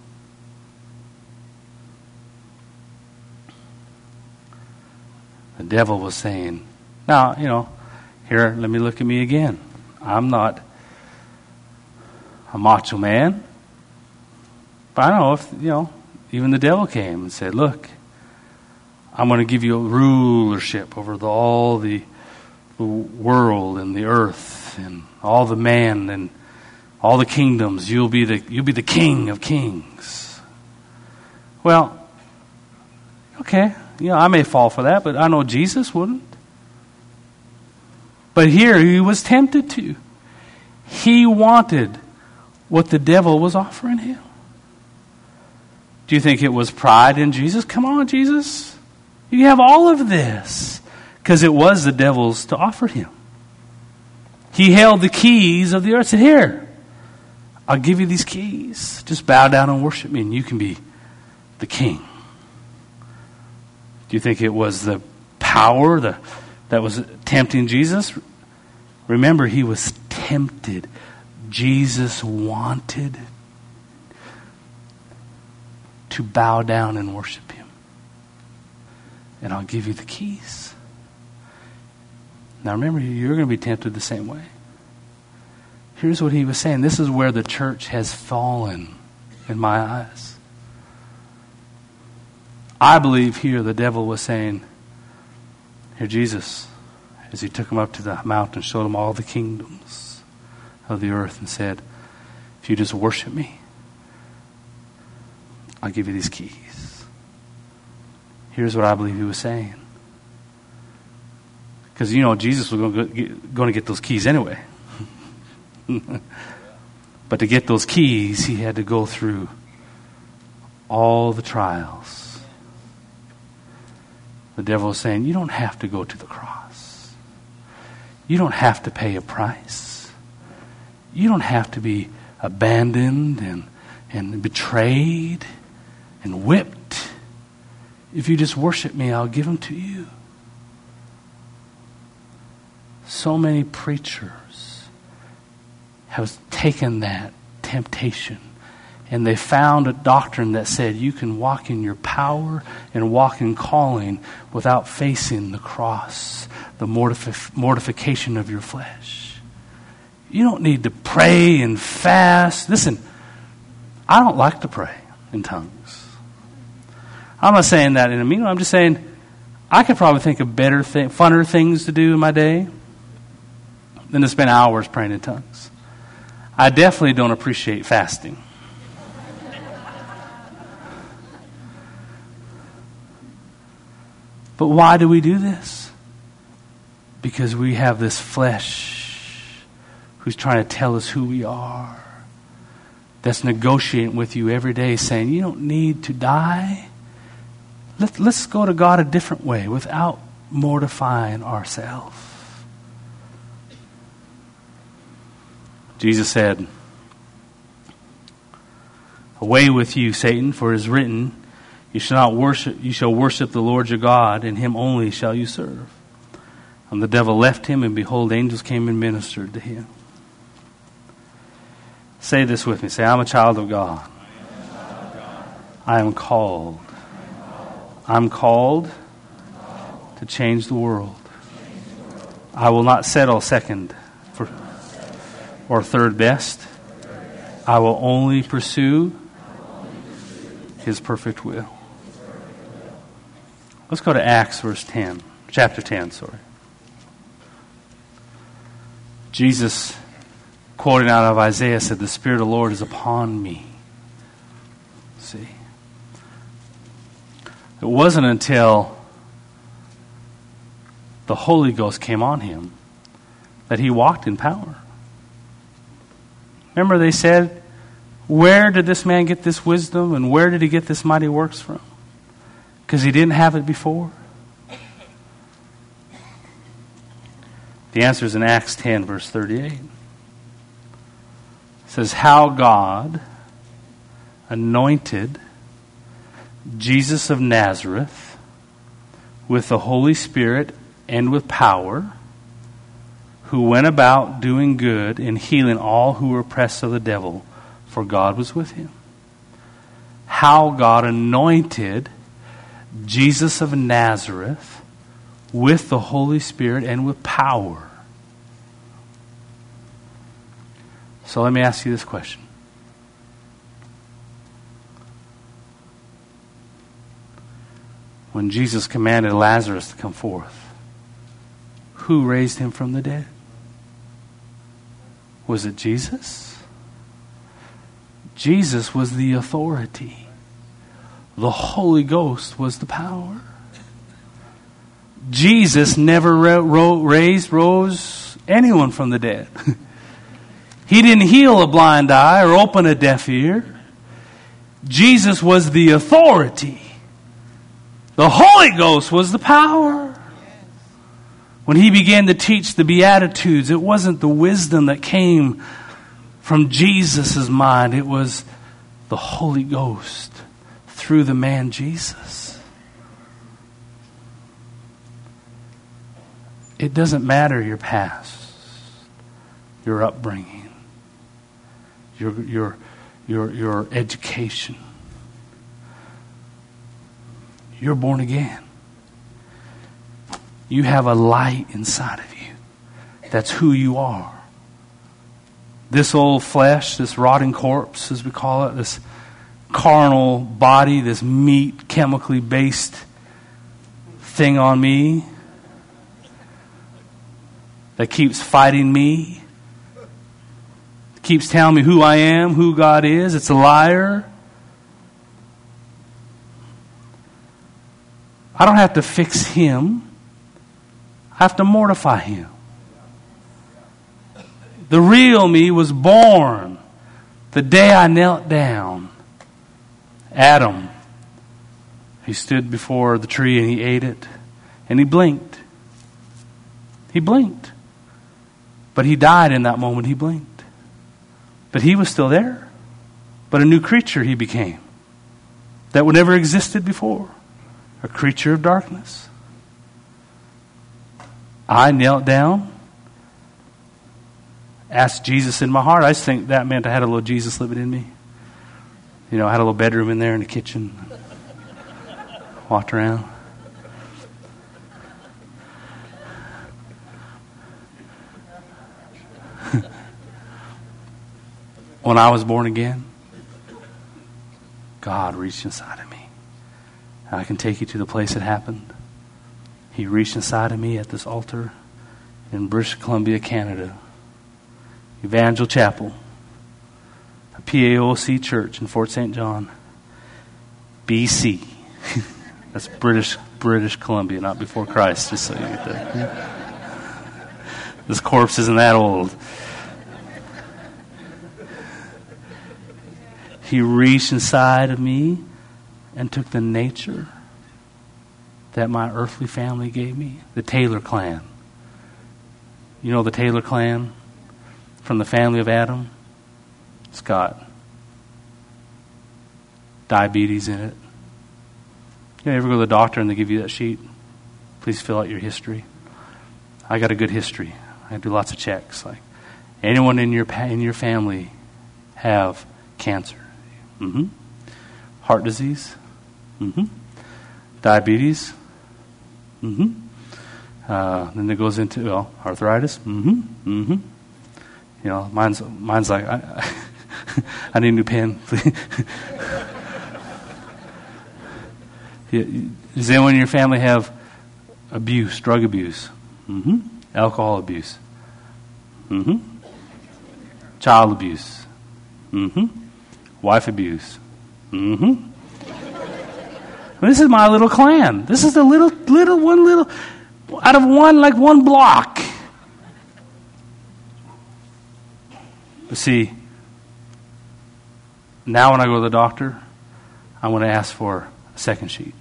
The devil was saying, now, here, let me look at me again. I'm not a macho man. But I know if, even the devil came and said, look, I'm going to give you a rulership over all the world and the earth and all the man and all the kingdoms. You'll be the king of kings. Well, okay, I may fall for that, but I know Jesus wouldn't. But here he was tempted to. He wanted what the devil was offering him. Do you think it was pride in Jesus? Come on, Jesus. You have all of this. Because it was the devil's to offer him. He held the keys of the earth. Said, here, I'll give you these keys. Just bow down and worship me and you can be the king. Do you think it was the power that was tempting Jesus? Remember, he was tempted. Jesus wanted to bow down and worship him. And I'll give you the keys. Now remember, you're going to be tempted the same way. Here's what he was saying. This is where the church has fallen in my eyes. I believe here the devil was saying, here Jesus, as he took him up to the mountain, showed him all the kingdoms of the earth and said, if you just worship me, I'll give you these keys. Here's what I believe he was saying. Because, Jesus was going to get those keys anyway. But to get those keys, he had to go through all the trials. The devil was saying, you don't have to go to the cross. You don't have to pay a price. You don't have to be abandoned and betrayed and whipped. If you just worship me, I'll give them to you. So many preachers have taken that temptation and they found a doctrine that said you can walk in your power and walk in calling without facing the cross, the mortification of your flesh. You don't need to pray and fast. Listen, I don't like to pray in tongues. I'm not saying that in a mean way. I'm just saying I could probably think of funner things to do in my day than to spend hours praying in tongues. I definitely don't appreciate fasting. But why do we do this? Because we have this flesh who's trying to tell us who we are, that's negotiating with you every day saying, you don't need to die. Let's go to God a different way without mortifying ourselves. Jesus said, away with you, Satan, for it is written, you shall worship the Lord your God, and him only shall you serve. And the devil left him, and behold, angels came and ministered to him. Say this with me. Say, I'm a child of God. I am called. I'm called to change the world. I will not settle second or third best. I will only pursue his perfect will. Let's go to Acts chapter 10. Jesus, quoting out of Isaiah, said, the Spirit of the Lord is upon me. See? It wasn't until the Holy Ghost came on him that he walked in power. Remember they said, where did this man get this wisdom and where did he get this mighty works from? Because he didn't have it before. The answer is in Acts 10, verse 38. It says, how God anointed Jesus of Nazareth with the Holy Spirit and with power, who went about doing good and healing all who were oppressed of the devil, for God was with him. How God anointed Jesus of Nazareth with the Holy Spirit and with power. So let me ask you this question. When Jesus commanded Lazarus to come forth, who raised him from the dead? Was it Jesus? Jesus was the authority. The Holy Ghost was the power. Jesus never rose anyone from the dead. He didn't heal a blind eye or open a deaf ear. Jesus was the authority. The Holy Ghost was the power. When he began to teach the Beatitudes, it wasn't the wisdom that came from Jesus' mind. It was the Holy Ghost through the man Jesus. It doesn't matter your past, your upbringing, your education. You're born again. You have a light inside of you. That's who you are. This old flesh, this rotting corpse, as we call it, this carnal body, this meat, chemically based thing on me that keeps fighting me, keeps telling me who I am, who God is. It's a liar. I don't have to fix him. I have to mortify him. The real me was born the day I knelt down. Adam, he stood before the tree and he ate it and he blinked. He blinked. But he died in that moment. He blinked. But he was still there. But a new creature he became that would never existed before. A creature of darkness. I knelt down, asked Jesus in my heart. I just think that meant I had a little Jesus living in me. You know, I had a little bedroom in there in the kitchen. Walked around. When I was born again, God reached inside of me. I can take you to the place it happened. He reached inside of me at this altar in British Columbia, Canada. Evangel Chapel, a PAOC church in Fort St. John, BC. That's British Columbia, not before Christ, just so you get that. This corpse isn't that old. He reached inside of me and took the nature that my earthly family gave me. The Taylor clan. You know the Taylor clan? From the family of Adam? It's got diabetes in it. You ever go to the doctor and they give you that sheet? Please fill out your history. I got a good history. I do lots of checks. Like, anyone in your family have cancer? Mm-hmm. Heart disease? Mm-hmm. Diabetes? Mm-hmm. Then it goes into arthritis. Mm-hmm. Mm-hmm. You know, mine's like I need a new pen. Does anyone in your family have abuse, drug abuse? Mm-hmm. Alcohol abuse? Mm-hmm. Child abuse? Mm-hmm. Wife abuse? Mm-hmm. This is my little clan. This is the little out of one block. But see, now when I go to the doctor, I'm going to ask for a second sheet.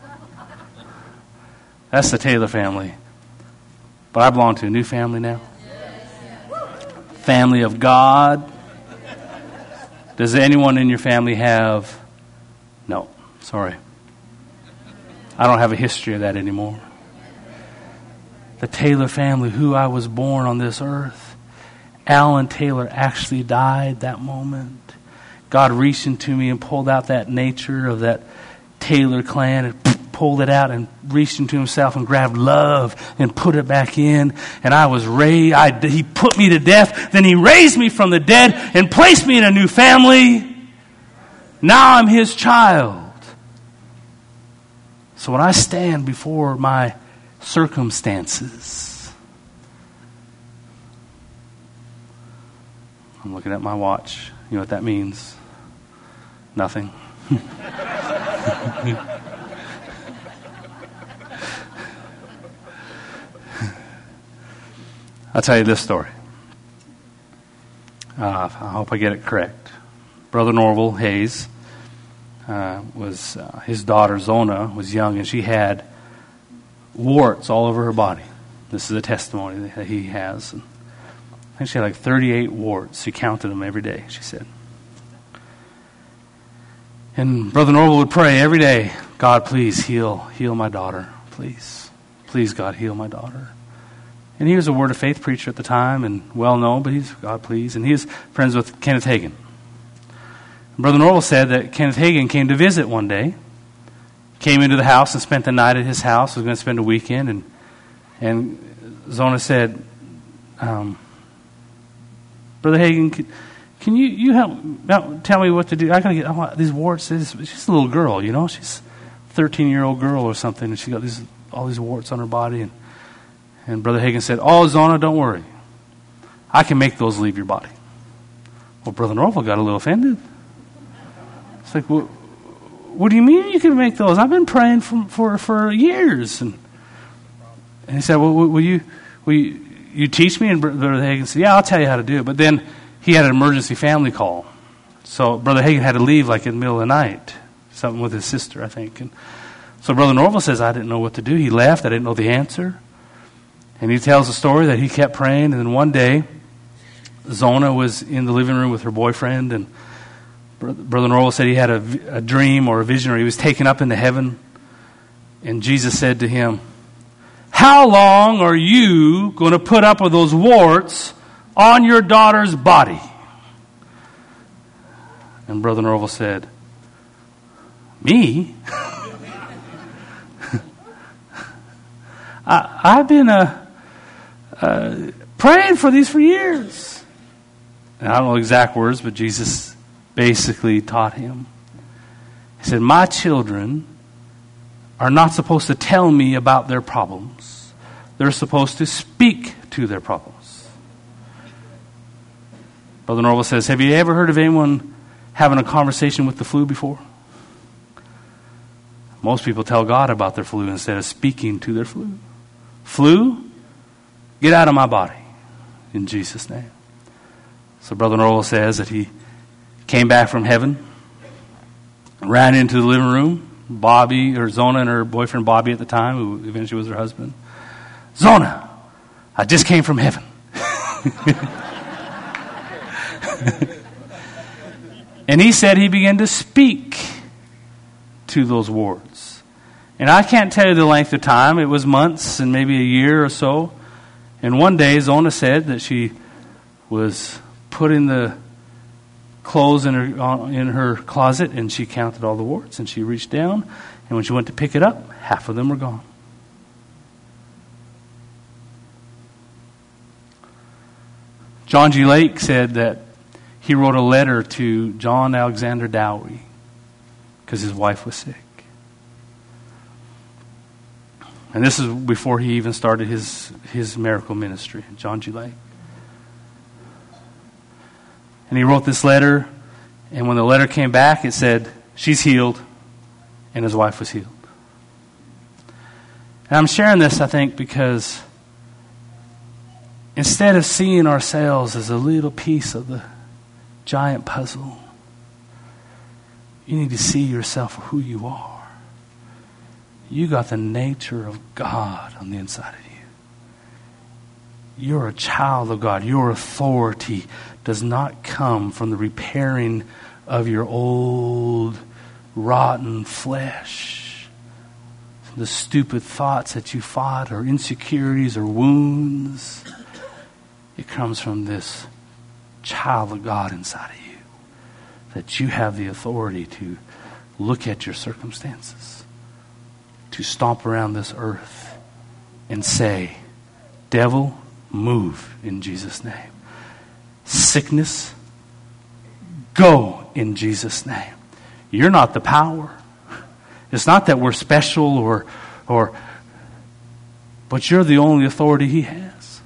That's the Taylor family. But I belong to a new family now. Family of God. Does anyone in your family have? No, sorry. I don't have a history of that anymore. The Taylor family, who I was born on this earth. Alan Taylor actually died that moment. God reached into me and pulled out that nature of that Taylor clan and pulled it out and reached into himself and grabbed love and put it back in. And I was raised. He put me to death. Then he raised me from the dead and placed me in a new family. Now I'm his child. So when I stand before my circumstances, I'm looking at my watch. You know what that means? Nothing. I'll tell you this story. I hope I get it correct. Brother Norval Hayes, his daughter Zona was young, and she had warts all over her body. This is a testimony that he has. And I think she had like 38 warts. She counted them every day, she said. And Brother Norval would pray every day, God, please heal my daughter. Please, God, heal my daughter. And he was a Word of Faith preacher at the time and well known, but he's, God, please. And he was friends with Kenneth Hagin. And Brother Norval said that Kenneth Hagin came to visit one day, came into the house and spent the night at his house, was going to spend a weekend, and Zona said, Brother Hagin, can you help tell me what to do? I got these warts. She's a little girl, you know. She's a 13-year-old girl or something, and she got all these warts on her body. And Brother Hagin said, oh, Zona, don't worry. I can make those leave your body. Well, Brother Norval got a little offended. It's like, well, what do you mean you can make those? I've been praying for years. And he said, well, will you teach me? And Brother Hagin said, yeah, I'll tell you how to do it. But then he had an emergency family call. So Brother Hagin had to leave like in the middle of the night. Something with his sister, I think. And so Brother Norval says, I didn't know what to do. He left. I didn't know the answer. And he tells the story that he kept praying. And then one day, Zona was in the living room with her boyfriend. And Brother Norval said he had a dream or a vision, or he was taken up into heaven. And Jesus said to him, how long are you going to put up with those warts on your daughter's body? And Brother Norval said, me? I've been praying for these for years. And I don't know the exact words, but Jesus basically taught him. He said, my children are not supposed to tell me about their problems. They're supposed to speak to their problems. Brother Norval says, have you ever heard of anyone having a conversation with the flu before? Most people tell God about their flu instead of speaking to their flu. Flu, get out of my body in Jesus' name. So Brother Norval says that he came back from heaven, ran into the living room. Bobby, or Zona and her boyfriend Bobby at the time, who eventually was her husband. Zona, I just came from heaven. And he said he began to speak to those warts. And I can't tell you the length of time. It was months and maybe a year or so. And one day Zona said that she was putting the clothes in her closet, and she counted all the warts, and she reached down, and when she went to pick it up, half of them were gone. John G. Lake said that he wrote a letter to John Alexander Dowie because his wife was sick. And this is before he even started his miracle ministry, John G. Lake. And he wrote this letter, and when the letter came back, it said, she's healed, and his wife was healed. And I'm sharing this, I think, because instead of seeing ourselves as a little piece of the giant puzzle, you need to see yourself for who you are. You got the nature of God on the inside of you. You're a child of God. Your authority does not come from the repairing of your old, rotten flesh, from the stupid thoughts that you fought, or insecurities, or wounds. It comes from this child of God inside of you, that you have the authority to look at your circumstances, to stomp around this earth and say, devil, move in Jesus' name. Sickness, go in Jesus' name. You're not the power. It's not that we're special but you're the only authority he has.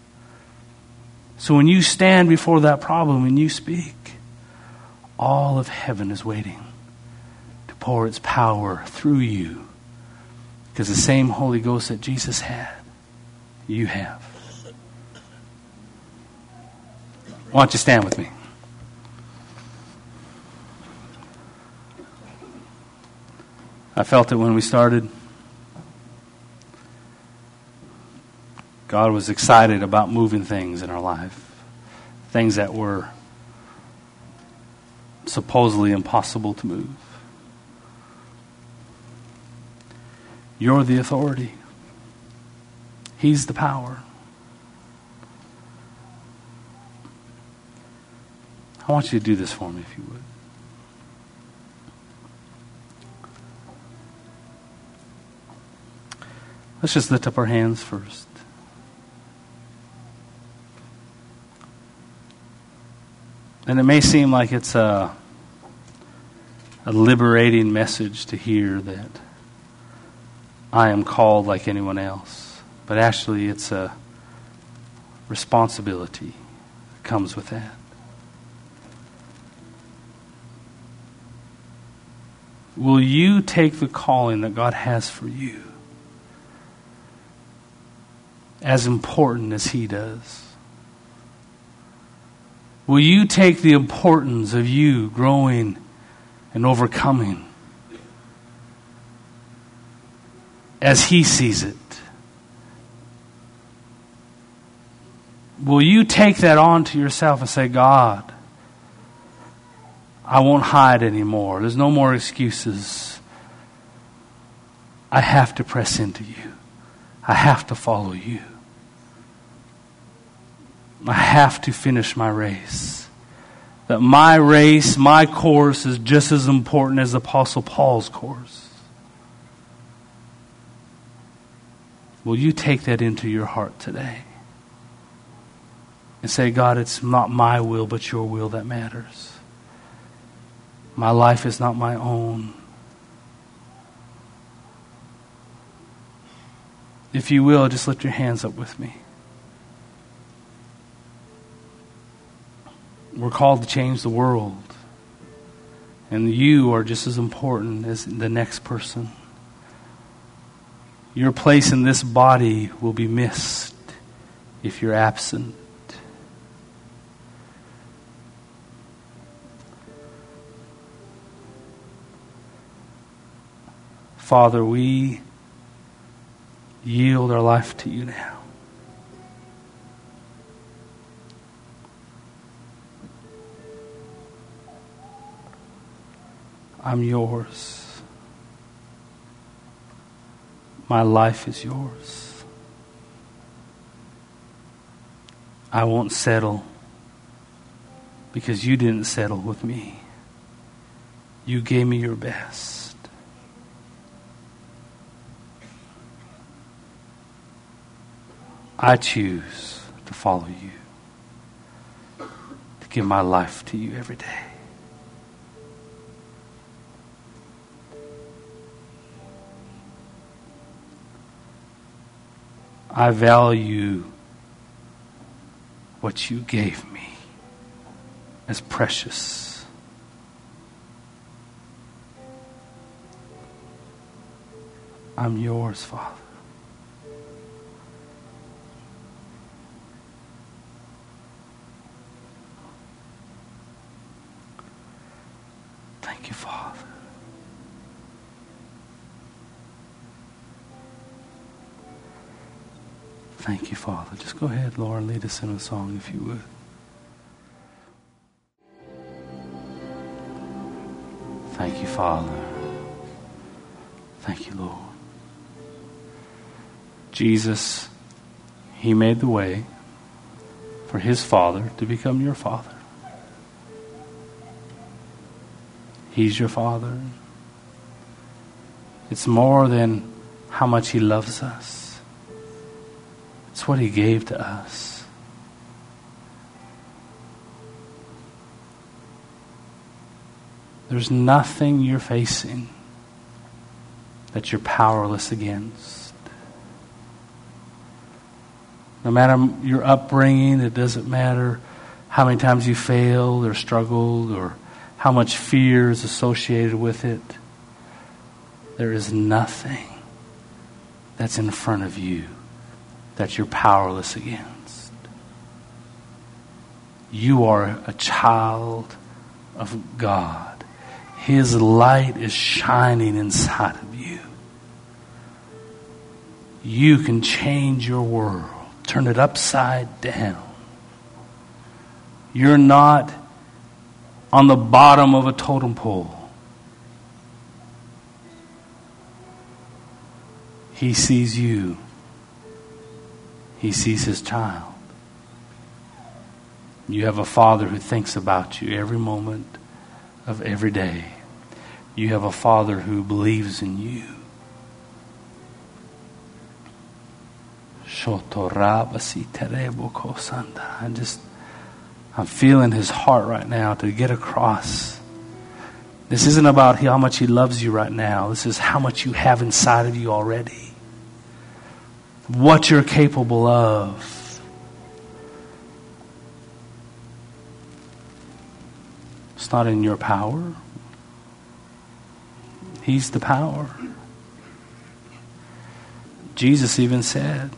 So when you stand before that problem and you speak, all of heaven is waiting to pour its power through you. Because the same Holy Ghost that Jesus had, you have. Why don't you stand with me? I felt it when we started. God was excited about moving things in our life. Things that were supposedly impossible to move. You're the authority. He's the power. I want you to do this for me if you would. Let's just lift up our hands first. And it may seem like it's a liberating message to hear that I am called like anyone else. But actually it's a responsibility that comes with that. Will you take the calling that God has for you as important as He does? Will you take the importance of you growing and overcoming as He sees it? Will you take that on to yourself and say, God, I won't hide anymore. There's no more excuses. I have to press into you. I have to follow you. I have to finish my race. That my race, my course is just as important as Apostle Paul's course. Will you take that into your heart today? And say, God, it's not my will but your will that matters. My life is not my own. If you will, just lift your hands up with me. We're called to change the world. And you are just as important as the next person. Your place in this body will be missed if you're absent. Father, we yield our life to you now. I'm yours. My life is yours. I won't settle because you didn't settle with me. You gave me your best. I choose to follow you, to give my life to you every day. I value what you gave me as precious. I'm yours, Father. Thank you, Father. Thank you, Father. Just go ahead, Lord, lead us in a song if you would. Thank you, Father. Thank you, Lord. Jesus, He made the way for His Father to become your Father. He's your Father. It's more than how much He loves us. It's what He gave to us. There's nothing you're facing that you're powerless against. No matter your upbringing, it doesn't matter how many times you failed or struggled or how much fear is associated with it. There is nothing that's in front of you that you're powerless against. You are a child of God. His light is shining inside of you. You can change your world. Turn it upside down. You're not on the bottom of a totem pole. He sees you. He sees his child. You have a Father who thinks about you every moment of every day. You have a Father who believes in you. I'm feeling his heart right now to get across. This isn't about how much he loves you right now. This is how much you have inside of you already. What you're capable of. It's not in your power. He's the power. Jesus even said,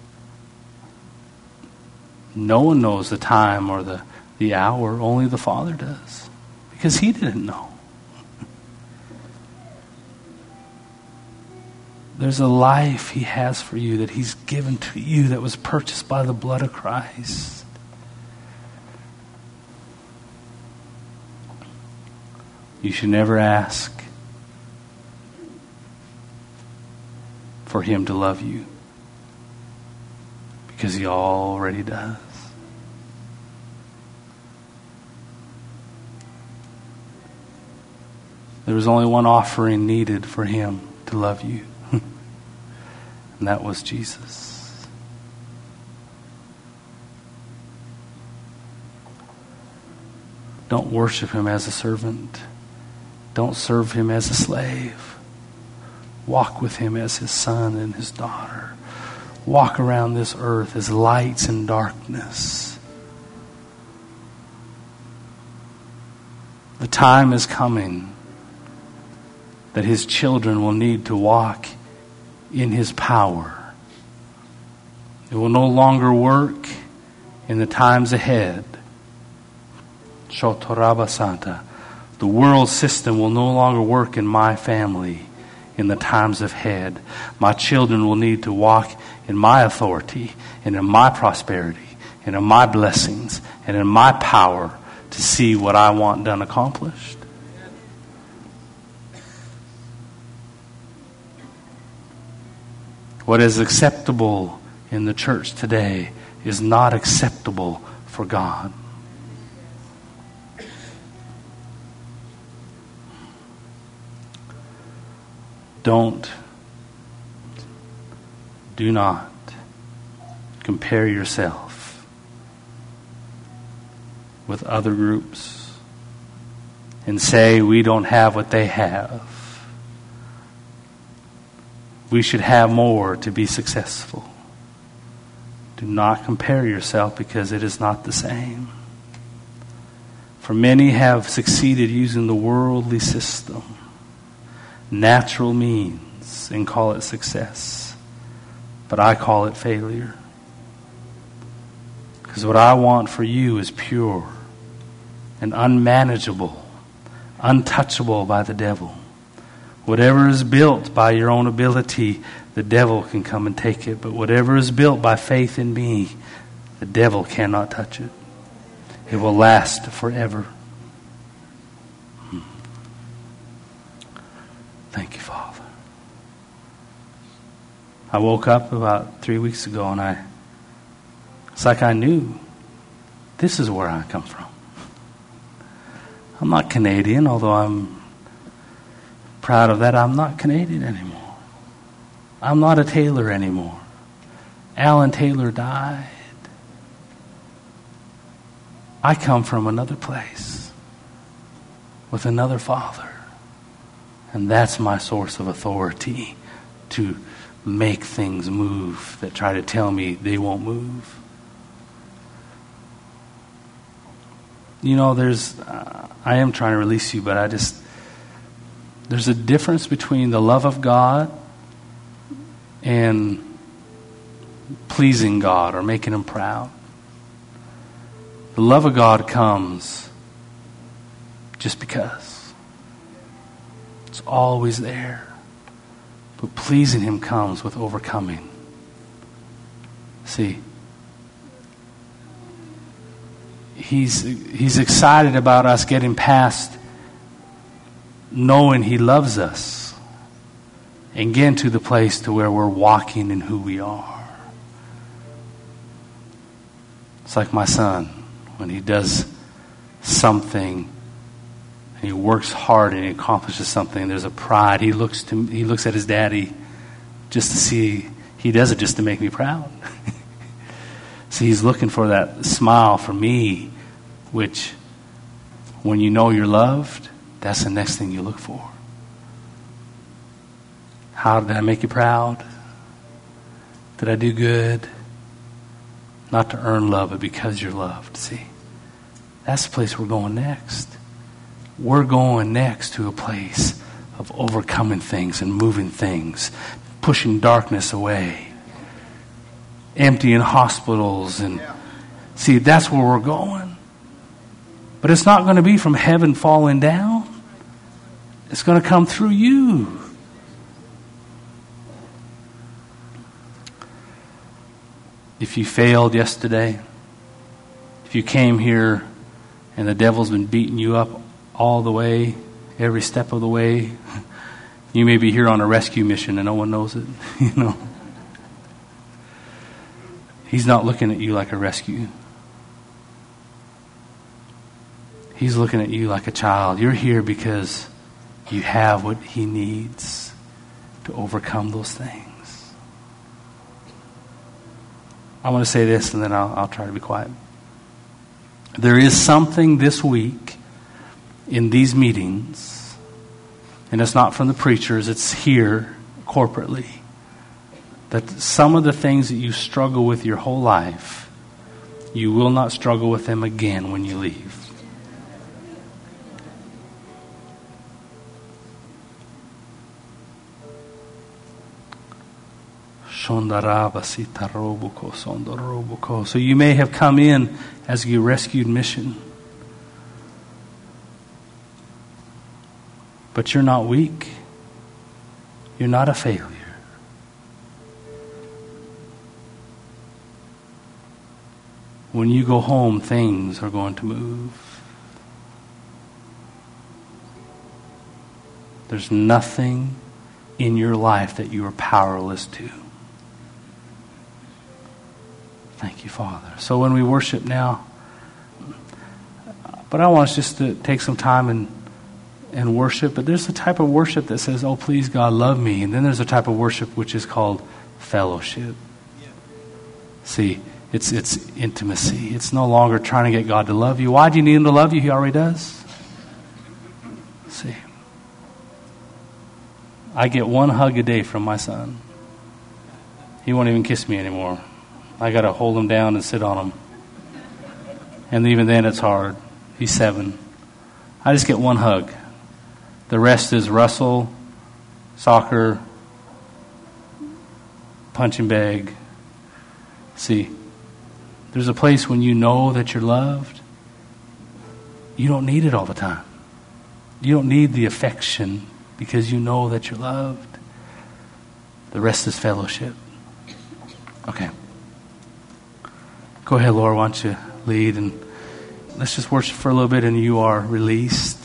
no one knows the time or the hour, only the Father does. Because he didn't know. There's a life he has for you that he's given to you that was purchased by the blood of Christ. You should never ask for him to love you, because he already does. There was only one offering needed for him to love you. And that was Jesus. Don't worship him as a servant. Don't serve him as a slave. Walk with him as his son and his daughter. Walk around this earth as lights in darkness. The time is coming that his children will need to walk in his power. It will no longer work in the times ahead. Shotorabasanta. The world system will no longer work in my family in the times ahead. My children will need to walk in my authority and in my prosperity and in my blessings and in my power to see what I want done accomplished. What is acceptable in the church today is not acceptable for God. Do not compare yourself with other groups and say we don't have what they have. We should have more to be successful. Do not compare yourself, because it is not the same. For many have succeeded using the worldly system, natural means, and call it success. But I call it failure. Because what I want for you is pure and unmanageable, untouchable by the devil. Whatever is built by your own ability, the devil can come and take it. But whatever is built by faith in me, the devil cannot touch it. It will last forever. Thank you, Father. I woke up about 3 weeks ago and it's like I knew this is where I come from. I'm not Canadian, although I'm proud of that. I'm not Canadian anymore. I'm not a Taylor anymore. Alan Taylor died. I come from another place with another Father. And that's my source of authority to make things move that try to tell me they won't move. You know, I am trying to release you, but there's a difference between the love of God and pleasing God or making him proud. The love of God comes just because. It's always there. But pleasing Him comes with overcoming. See, He's excited about us getting past knowing He loves us and getting to the place to where we're walking in who we are. It's like my son, when he does something and he works hard and he accomplishes something, there's a pride. He looks at his daddy just to see. He does it just to make me proud. See, he's looking for that smile from me, which when you know you're loved, that's the next thing you look for. How did I make you proud? Did I do good? Not to earn love, but because you're loved. See, that's the place we're going next. We're going next to a place of overcoming things and moving things, pushing darkness away, emptying hospitals, and see, that's where we're going. But it's not going to be from heaven falling down. It's going to come through you. If you failed yesterday, if you came here and the devil's been beating you up all the way, every step of the way, you may be here on a rescue mission and no one knows it. You know, He's not looking at you like a rescue. He's looking at you like a child. You're here because you have what He needs to overcome those things. I want to say this and then I'll try to be quiet. There is something this week in these meetings, and it's not from the preachers, it's here corporately, that some of the things that you struggle with your whole life, you will not struggle with them again when you leave. So you may have come in as a rescued mission, but you're not weak. You're not a failure. When you go home, things are going to move. There's nothing in your life that you are powerless to. Thank you, Father. So when we worship now, but I want us just to take some time and worship. But there's a type of worship that says, oh, please, God, love me. And then there's a type of worship which is called fellowship. See, it's intimacy. It's no longer trying to get God to love you. Why do you need Him to love you? He already does. See, I get one hug a day from my son. He won't even kiss me anymore. I got to hold him down and sit on him. And even then it's hard. He's 7. I just get one hug. The rest is wrestle, soccer, punching bag. See, there's a place when you know that you're loved. You don't need it all the time. You don't need the affection because you know that you're loved. The rest is fellowship. Okay. Go ahead, Laura, why don't you lead, and let's just worship for a little bit and you are released.